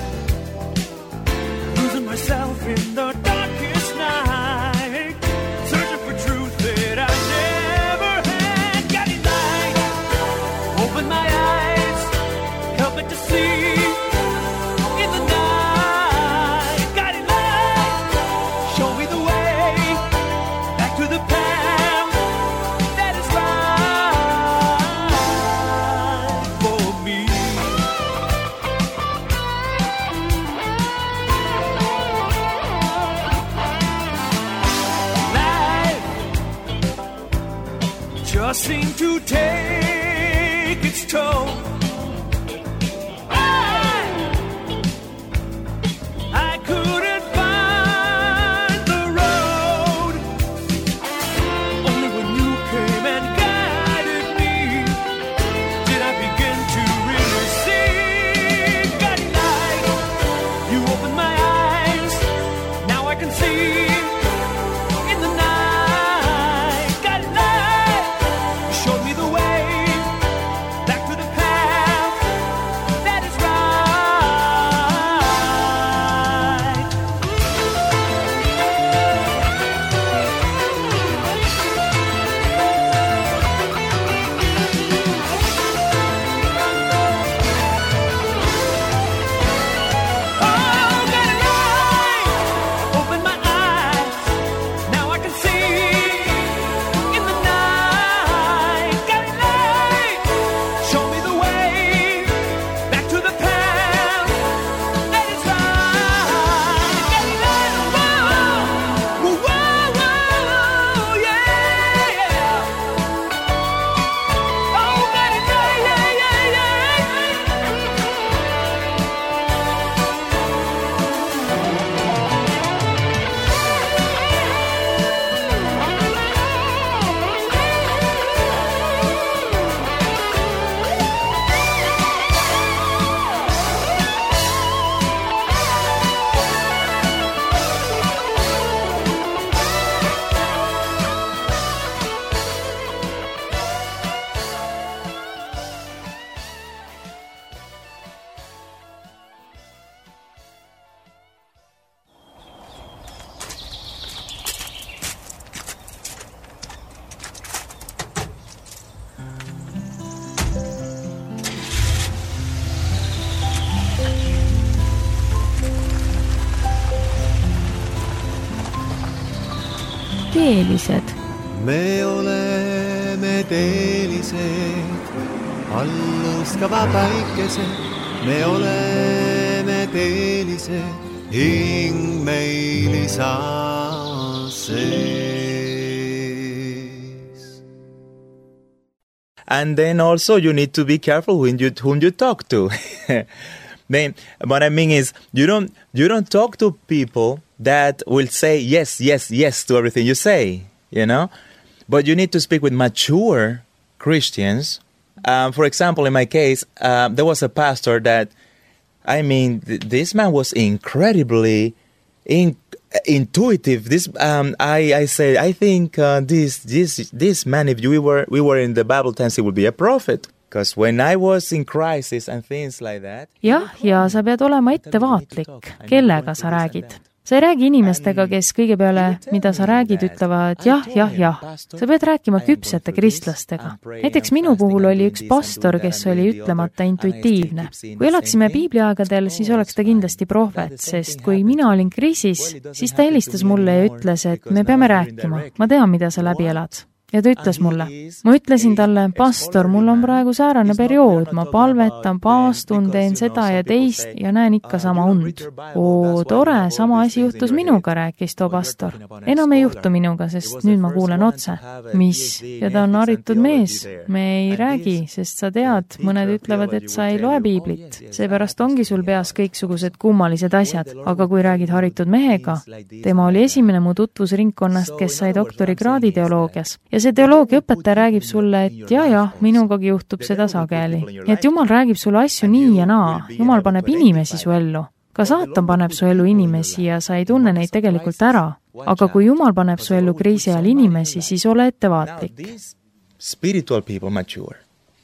losing myself in the darkest night, searching for truth that I never had. Guiding light, open my eyes, help me to see. Just seem to take its toll. I, I couldn't find the road. Only when you came and guided me did I begin to really see. Guiding light, you opened my eyes. Now I can see. Teelised. Me oleme teelised, alluskava päikesed. Me oleme teelised, hing meil isa sees. And then also you need to be careful when you, whom you talk to. Then what I mean is you don't you don't talk to people that will say yes, yes, yes to everything you say, you know? But you need to speak with mature Christians. Um, for example, in my case, uh, there was a pastor that, I mean, th- this man was incredibly in- intuitive. This um, I I say I think uh, this this this man, if we were we were in the Bible times, he would be a prophet. Because when I was in crisis and things like that. jah, ja sa pead olema ettevaatlik, kellega sa räägid. Sa ei räägi inimestega, kes kõige peale, mida sa räägid, ütlevad jah, jah, jah. Sa pead rääkima küpsete kristlastega. Näiteks minu puhul oli üks pastor, kes oli ütlemata intuitiivne. Kui elaksime piibliaegadel, siis oleks ta kindlasti prohvet, sest kui mina olin kriisis, siis ta helistas mulle ja ütles, et me peame rääkima. Ma tean, mida sa läbi elad. Ja ta ütles mulle, ma ütlesin talle, pastor, mul on praegu säärane periood, ma palvetan, paastun, teen seda ja teist ja näen ikka sama und. Oo, tore, sama asi juhtus minuga, rääkis too pastor. Enam ei juhtu minuga, sest nüüd ma kuulen otse. Mis? Ja ta on haritud mees. Me ei räägi, sest sa tead, mõned ütlevad, et sa ei loe piiblit. Seepärast ongi sul peas kõiksugused kummalised asjad. Aga kui räägid haritud mehega, tema oli esimene mu tutvusringkonnast, kes sai doktorikraadi teoloogias. Ja see teoloogia õpetaja räägib sulle, et ja, ja, minugagi juhtub seda sageli. Et Jumal räägib sulle asju nii ja naa. Jumal paneb inimesi su ellu. Ka saatan paneb su ellu inimesi ja sa ei tunne neid tegelikult ära. Aga kui Jumal paneb su ellu kriisi ajal inimesi, siis ole ettevaatlik. Spiritual people mature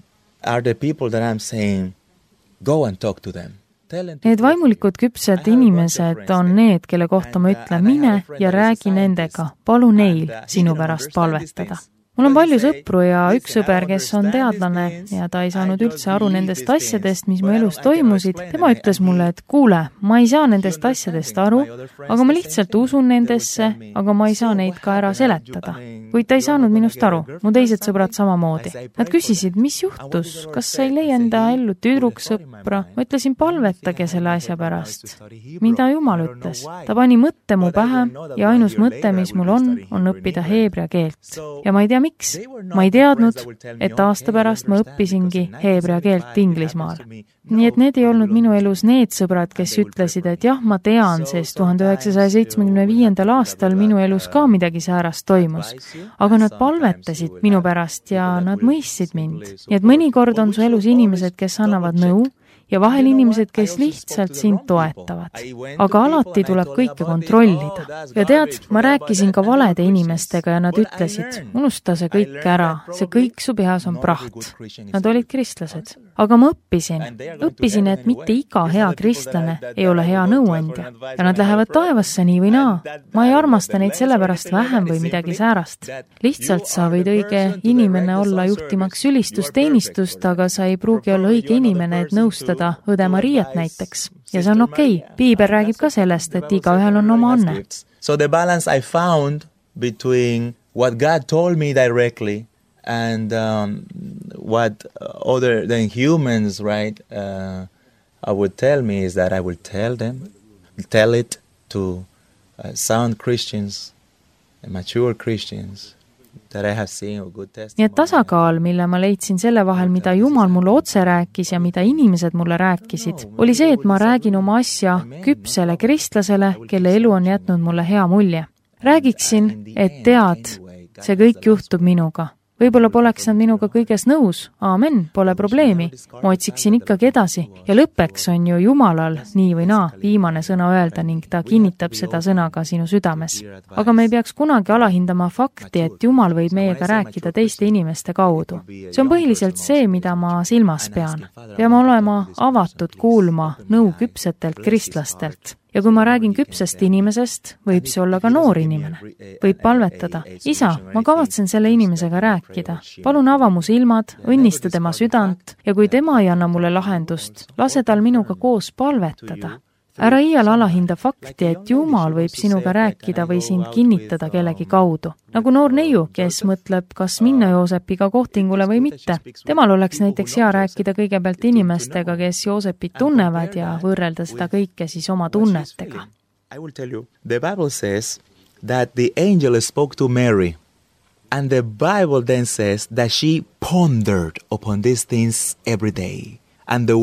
are the people that I'm saying go and talk to them. Need vaimulikud küpsed inimesed on need, kelle kohta ma ütlen, mine ja räägi nendega, palu neil sinu pärast palvetada. Mul on palju sõpru ja üks sõber, kes on teadlane ja ta ei saanud üldse aru nendest asjadest, mis mu elus toimusid. Tema ütles mulle, et kuule, ma ei saa nendest asjadest aru, aga ma lihtsalt usun nendesse, aga ma ei saa neid ka ära seletada. Kuid ta ei saanud minust aru, mu teised sõbrad samamoodi. Nad küsisid, mis juhtus, kas sa ei leia enda ellu tüdruksõpra? Ma ütlesin, palvetage selle asja pärast. Mida Jumal ütles? Ta pani mõtte mu pähe ja ainus mõte, mis mul on, on õppida heebrea keelt. Ja ma ei tea, miks? Ma ei teadnud, et aasta pärast ma õppisingi heebrea keelt Inglismaal. Nii et need ei olnud minu elus need sõbrad, kes ütlesid, et jah, ma tean, sest tuhande üheksasaja seitsmekümne viiendal aastal minu elus ka midagi säärast toimus. Aga nad palvetasid minu pärast ja nad mõistsid mind. Nii et mõnikord on su elus inimesed, kes annavad nõu, ja vahel inimesed, kes lihtsalt sind toetavad. Aga alati tuleb kõike kontrollida. Ja tead, ma rääkisin ka valede inimestega ja nad ütlesid, unusta see kõik ära, see kõik su peas on praht. Nad olid kristlased. Aga ma õppisin. Õppisin, et mitte iga hea kristlane ei ole hea nõuandja. Ja nad lähevad taevasse nii või naa. Ma ei armasta neid sellepärast vähem või midagi säärast. Lihtsalt sa võid õige inimene olla juhtimaks sülistusteenistust, aga sa ei pruugi olla õige inimene, et nõustada õde Mariat näiteks. Ja see on okei. Piibel räägib ka sellest, et igaühel on oma anne. So the balance I found between what God told me directly and um, what other than humans, right, uh, I would tell me is that I will tell them, tell it to uh, sound Christians, mature Christians, that I have seen a good testimony. Nii et tasakaal, mille ma leidsin selle vahel, mida Jumal mulle otse rääkis ja mida inimesed mulle rääkisid, oli see, et ma räägin oma asja küpsele kristlasele, kelle elu on jätnud mulle hea mulje. Räägiksin, et tead, see kõik juhtub minuga. Võib-olla poleks nad minuga kõiges nõus, aamen, pole probleemi, ma otsiksin ikkagi edasi ja lõppeks on ju Jumalal nii või naa viimane sõna öelda ning ta kinnitab seda sõnaga sinu südames. Aga me ei peaks kunagi alahindama fakti, et Jumal võib meiega rääkida teiste inimeste kaudu. See on põhiliselt see, mida ma silmas pean. Peame olema avatud kuulma nõu küpsetelt kristlastelt. Ja kui ma räägin küpsest inimesest, võib see olla ka noor inimene. Võib palvetada. Isa, ma kavatsen selle inimesega rääkida. Palun ava mu silmad, õnnista tema südant ja kui tema ei anna mulle lahendust, lase tal minuga koos palvetada. Ära iial alahinda fakti, et Jumal võib sinuga rääkida või sind kinnitada kellegi kaudu. Nagu noor neiu, kes mõtleb, kas minna Joosepiga kohtingule või mitte. Temal oleks näiteks hea rääkida kõigepealt inimestega, kes Joosepit tunnevad ja võrrelda seda kõike siis oma tunnetega. I will tell you, the Bible says that the angel spoke to Mary and the Bible then says that she pondered upon these things every day. And the word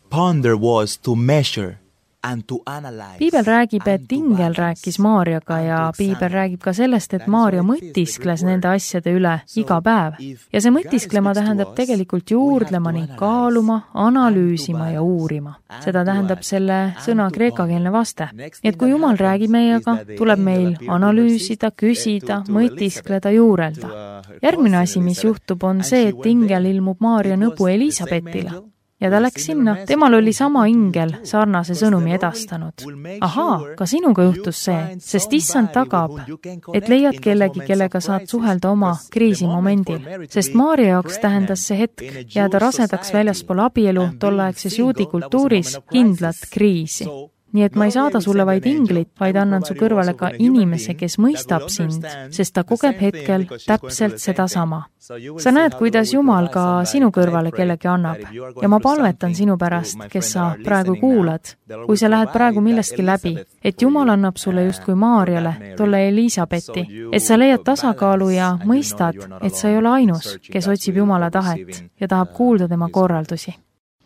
ponder was to measure and to analyze. Piibel räägib, et ingel rääkis Maarjaga ja Piibel räägib ka sellest, et Maarja mõtiskles nende asjade üle iga päev. Ja see mõtisklema tähendab tegelikult juurdlema ning kaaluma, analüüsima ja uurima. Seda tähendab selle sõna kreekakeelne vaste. Et kui Jumal räägib meiega, tuleb meil analüüsida, küsida, mõtiskleda, juurelda. Järgmine asi, mis juhtub, on see, et ingel ilmub Maarja nõbu Elisabetile. Ja ta läks sinna, temal oli sama ingel sarnase sõnumi edastanud. Ahaa, ka sinuga juhtus see, sest issand tagab, et leiad kellegi, kellega saad suhelda oma kriisimomendil. Sest Maarja jaoks tähendas see hetk jääda rasedaks väljaspool abielu tolleaegses juudi kultuuris kindlat kriisi. Nii et ma ei saada sulle vaid inglit, vaid annan su kõrvale ka inimese, kes mõistab sind, sest ta kogeb hetkel täpselt seda sama. Sa näed, kuidas Jumal ka sinu kõrvale kellegi annab ja ma palvetan sinu pärast, kes sa praegu kuulad, kui sa lähed praegu millestki läbi, et Jumal annab sulle justkui Maarjale, tolle Elisabeti, et sa leiad tasakaalu ja mõistad, et sa ei ole ainus, kes otsib Jumala tahet ja tahab kuulda tema korraldusi.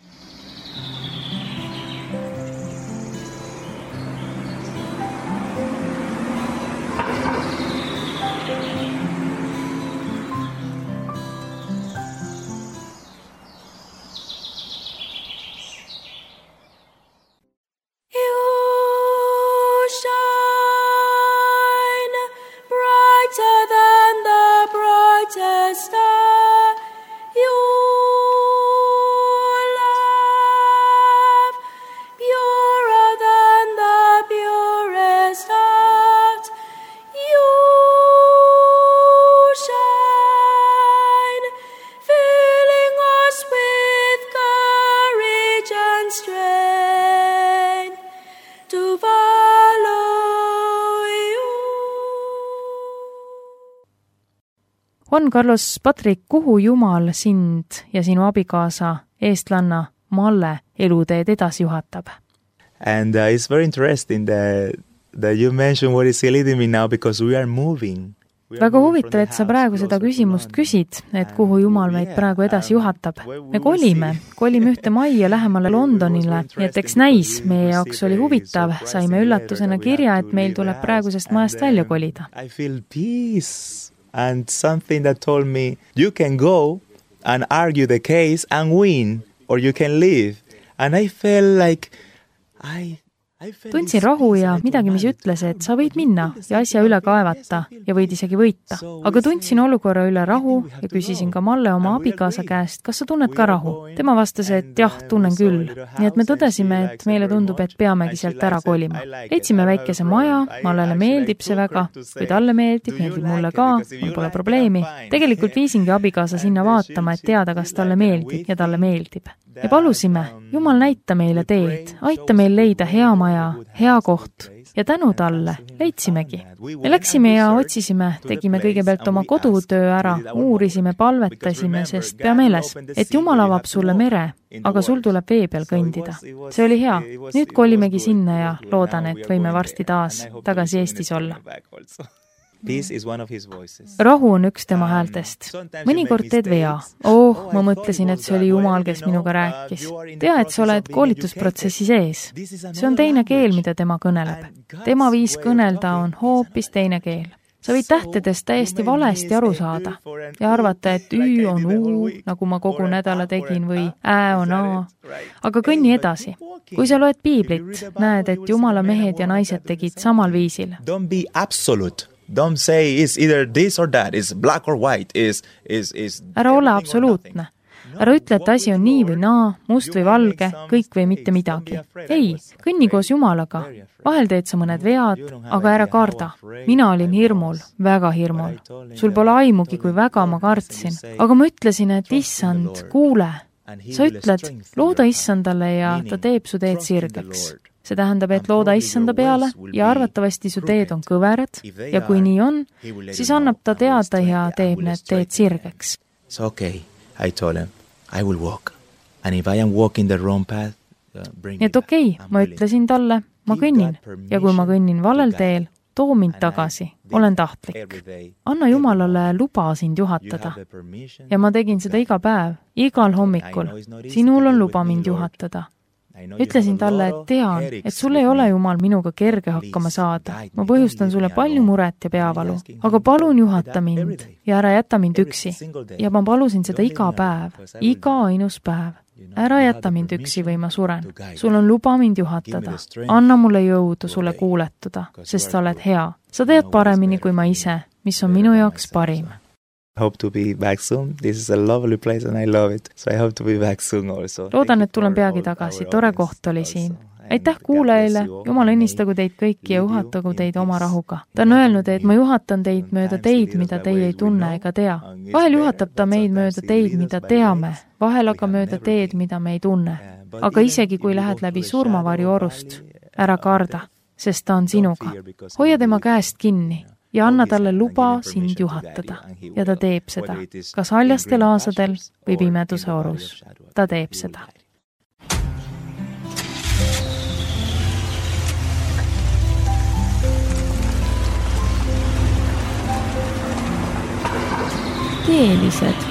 Juan Carlos Patrick, kuhu Jumal sind ja sinu abikaasa eestlanna Malle eluteed edasi juhatab? And uh, it's very interesting that, that you mentioned what is leading me now because we are moving. Väga huvitav, et sa praegu seda küsimust küsid, et kuhu Jumal meid praegu edasi juhatab. Me kolime, kolime ühte majja lähemale Londonile, nii et eks näis, meie jaoks oli huvitav, saime üllatusena kirja, et meil tuleb praegusest majast välja kolida. I feel peace and something that told me you can go and argue the case and win or you can leave. And I felt like I Tundsin rahu ja midagi, mis ütles, et sa võid minna ja asja üle kaevata ja võid isegi võita. Aga tundsin olukorra üle rahu ja küsisin ka Malle oma abikaasa käest, kas sa tunned ka rahu? Tema vastas, et jah, tunnen küll. Nii et me tõdesime, et meile tundub, et peamegi sealt ära kolima. Leidsime väikese maja, Mallele meeldib see väga, kui talle meeldib, meeldib mulle ka, mul pole probleemi. Tegelikult viisingi abikaasa sinna vaatama, et teada, kas talle meeldib ja talle meeldib. Ja palusime, Jumal näita meile teed, aita meil leida hea maja, hea koht ja tänu talle leidsimegi. Me läksime ja otsisime, tegime kõigepealt oma kodutöö ära, uurisime, palvetasime, sest pea meeles, et Jumal avab sulle mere, aga sul tuleb vee peal kõndida. See oli hea. Nüüd kolimegi sinna ja loodan, et võime varsti taas tagasi Eestis olla. Rahu on üks tema häältest. Mõnikord teed vea. Oh, ma mõtlesin, et see oli Jumal, kes minuga rääkis. Tea, et sa oled koolitusprotsessi sees. See on teine keel, mida tema kõneleb. Tema viis kõnelda on hoopis teine keel. Sa võid tähtedest täiesti valesti aru saada ja arvata, et Ü on U, nagu ma kogu nädala tegin, või Ä on A. Aga kõnni edasi. Kui sa loed Piiblit, näed, et Jumala mehed ja naised tegid samal viisil. Don't be absolute. Don't say it's either this or that, it's black or white, is is is Ära ole absoluutne. Ära ütle, et asi on nii või naa, must või valge, kõik või mitte midagi. Ei, kõnni koos Jumalaga. Vahel teed sa mõned vead, aga ära karda. Mina olin hirmul, väga hirmul. Sul pole aimugi, kui väga ma kartsin. Aga ma ütlesin, et issand, kuule. Sa ütled, looda issandale ja ta teeb su teed sirgeks. See tähendab, et looda issanda peale ja arvatavasti su teed on kõverad ja kui nii on, siis annab ta teada ja teeb need teed sirgeks. So okay, I told him, I will walk. And if I am walking the wrong path, bring me back. Nii et okei, okay, ma ütlesin talle, ma kõnnin ja kui ma kõnnin valel teel, too mind tagasi, olen tahtlik. Anna Jumalale luba sind juhatada. Ja ma tegin seda iga päev, igal hommikul. Sinul on luba mind juhatada. Ütlesin talle, et tean, et sul ei ole Jumal minuga kerge hakkama saada. Ma põhjustan sulle palju muret ja peavalu, aga palun juhata mind ja ära jäta mind üksi. Ja ma palusin seda iga päev, iga ainus päev. Ära jäta mind üksi või ma suren. Sul on luba mind juhatada. Anna mulle jõudu sulle kuuletuda, sest sa oled hea. Sa tead paremini kui ma ise, mis on minu jaoks parim. Hope to be back soon. This is a lovely place and I love it. So I hope to be back soon also. Loodan, et tulen peagi tagasi. Tore koht oli siin. Aitäh kuulajaile. Jumal õnnistagu teid kõiki ja juhatagu teid oma rahuga. Ta on öelnud, et ma juhatan teid mööda teid, mida teie ei tunne ega tea. Vahel juhatab ta meid mööda teid, mida teame. Vahel aga mööda teed, mida me ei tunne. Aga isegi kui lähed läbi surmavarju orust, ära karda, sest ta on sinuga. Hoia tema käest kinni. Ja anna talle luba sind juhatada. Ja ta teeb seda, kas haljastel aasadel või pimeduse orus. Ta teeb seda. Keelised.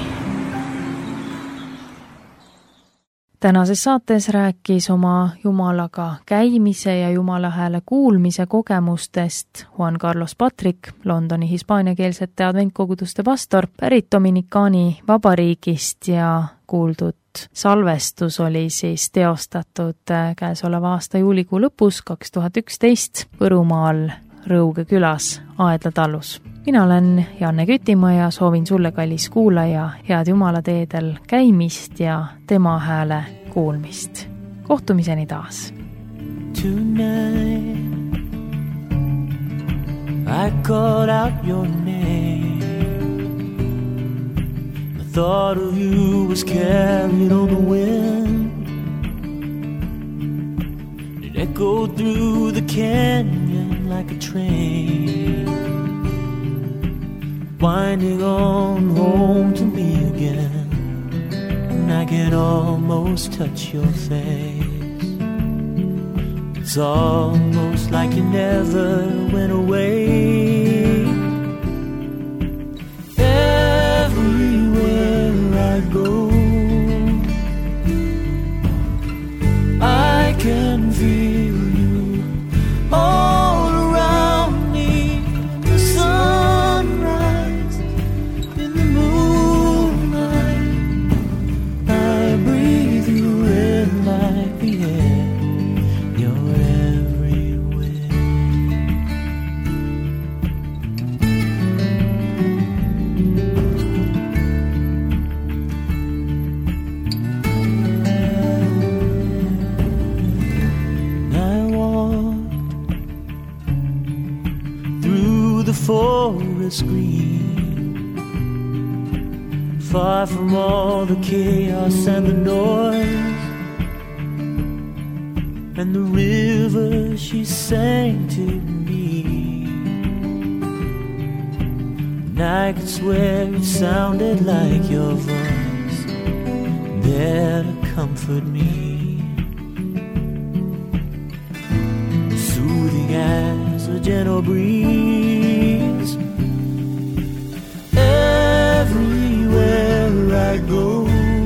Tänases saates rääkis oma Jumalaga käimise ja Jumala hääle kuulmise kogemustest Juan Carlos Patrick, Londoni hispaaniakeelsete adventkoguduste pastor, pärit Dominikaani vabariigist ja kuuldud salvestus oli siis teostatud käesoleva aasta juulikuu lõpus kaks tuhat üksteist Võrumaal Rõuge külas Aedla tallus. Mina olen Janne Kütimaa ja soovin sulle, kallis kuulaja, head Jumala teedel käimist ja tema hääle kuulmist. Kohtumiseni taas. Tonight I called out your name. The thought of you was carried on the wind. It echoed through the canyon like a train, winding on home to me again. And I can almost touch your face. It's almost like you never went away. Everywhere I go, I can feel you all around me. The sunrise in the moonlight, I breathe you in like the air. You're everywhere. I walked through the forest green, far from all the chaos and the noise, and the river she sang to me, and I could swear it sounded like your voice there to comfort me, soothing as a gentle breeze. Everywhere I go,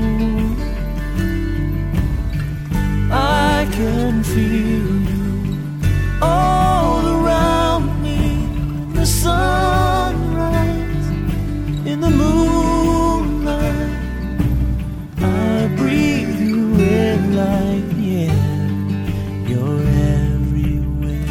I can feel you all around me. The sunrise in the moonlight, I breathe you in like the air. You're everywhere.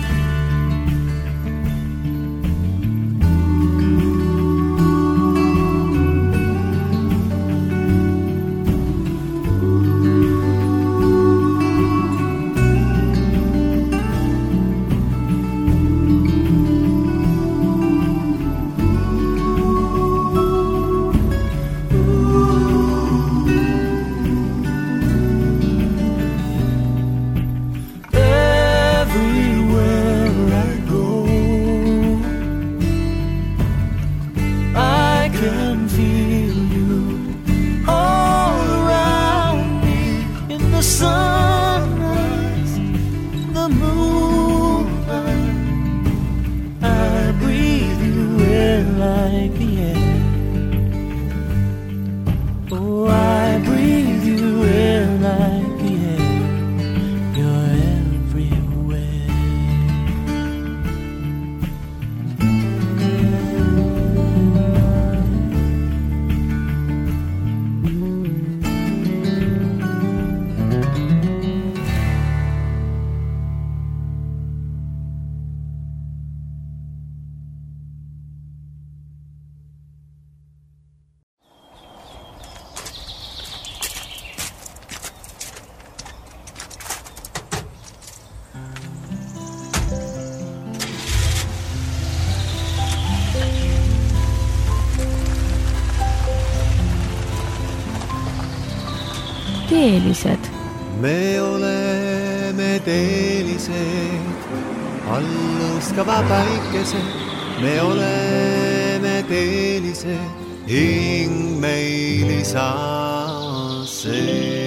teelised. me oleme teelised, allustava päikesed, me oleme teelised, hing meil isa sees.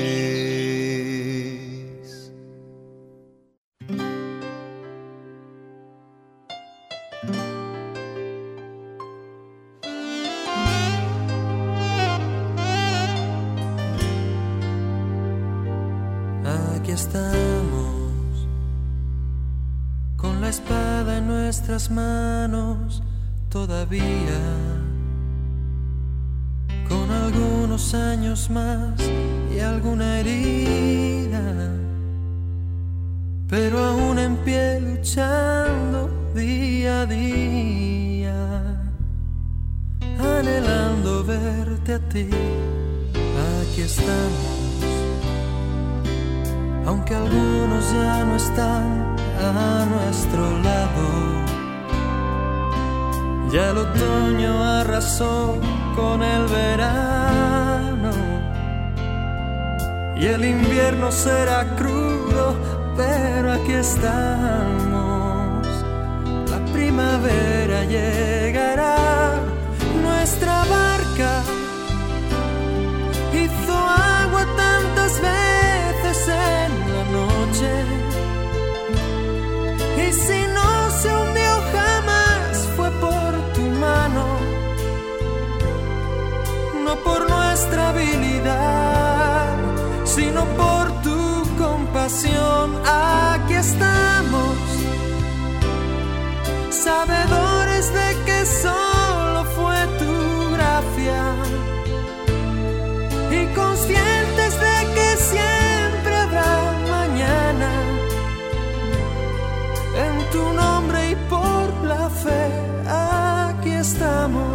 Aquí estamos, con la espada en nuestras manos, todavía, con algunos años más y alguna herida, pero aún en pie luchando día a día, anhelando verte a ti. Aquí estamos, aunque algunos ya no están a nuestro lado. Ya el otoño arrasó con el verano y el invierno será crudo, pero aquí estamos. La primavera llegará, nuestra barca hizo agua tantas veces en la noche, y si no se hundió jamás fue por tu mano, no por nuestra habilidad, sino por tu compasión. Aquí estamos, sabedores de que solo fue tu gracia y conscientes de que siempre habrá mañana. En tu nombre y por la fe, aquí estamos.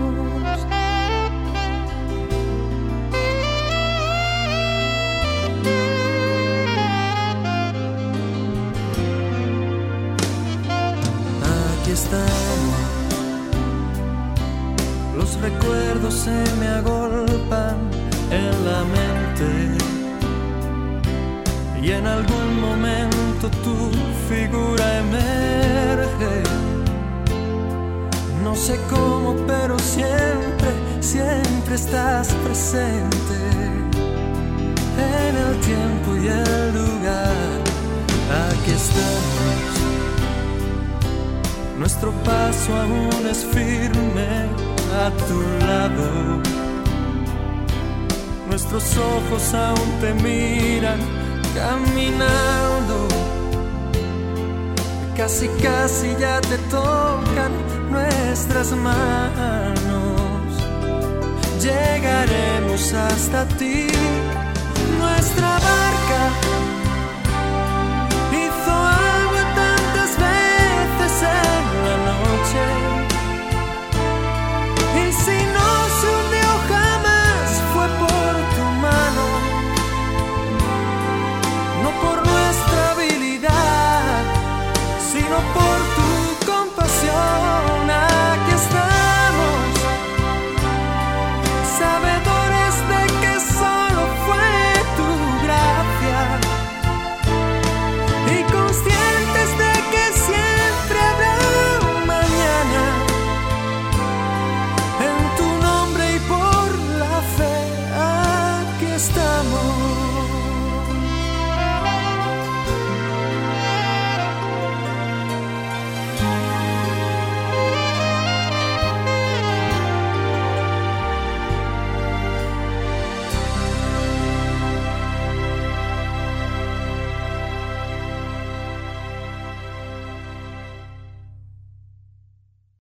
Aquí estamos. Los recuerdos se me agolpan en la mente y en algún momento tu figura emerge. No sé cómo, pero siempre, siempre estás presente en el tiempo y el lugar. Aquí estamos, nuestro paso aún es firme a tu lado. Nuestros ojos aún te miran caminando. Casi, casi ya te tocan nuestras manos. Llegaremos hasta ti. Nuestra barca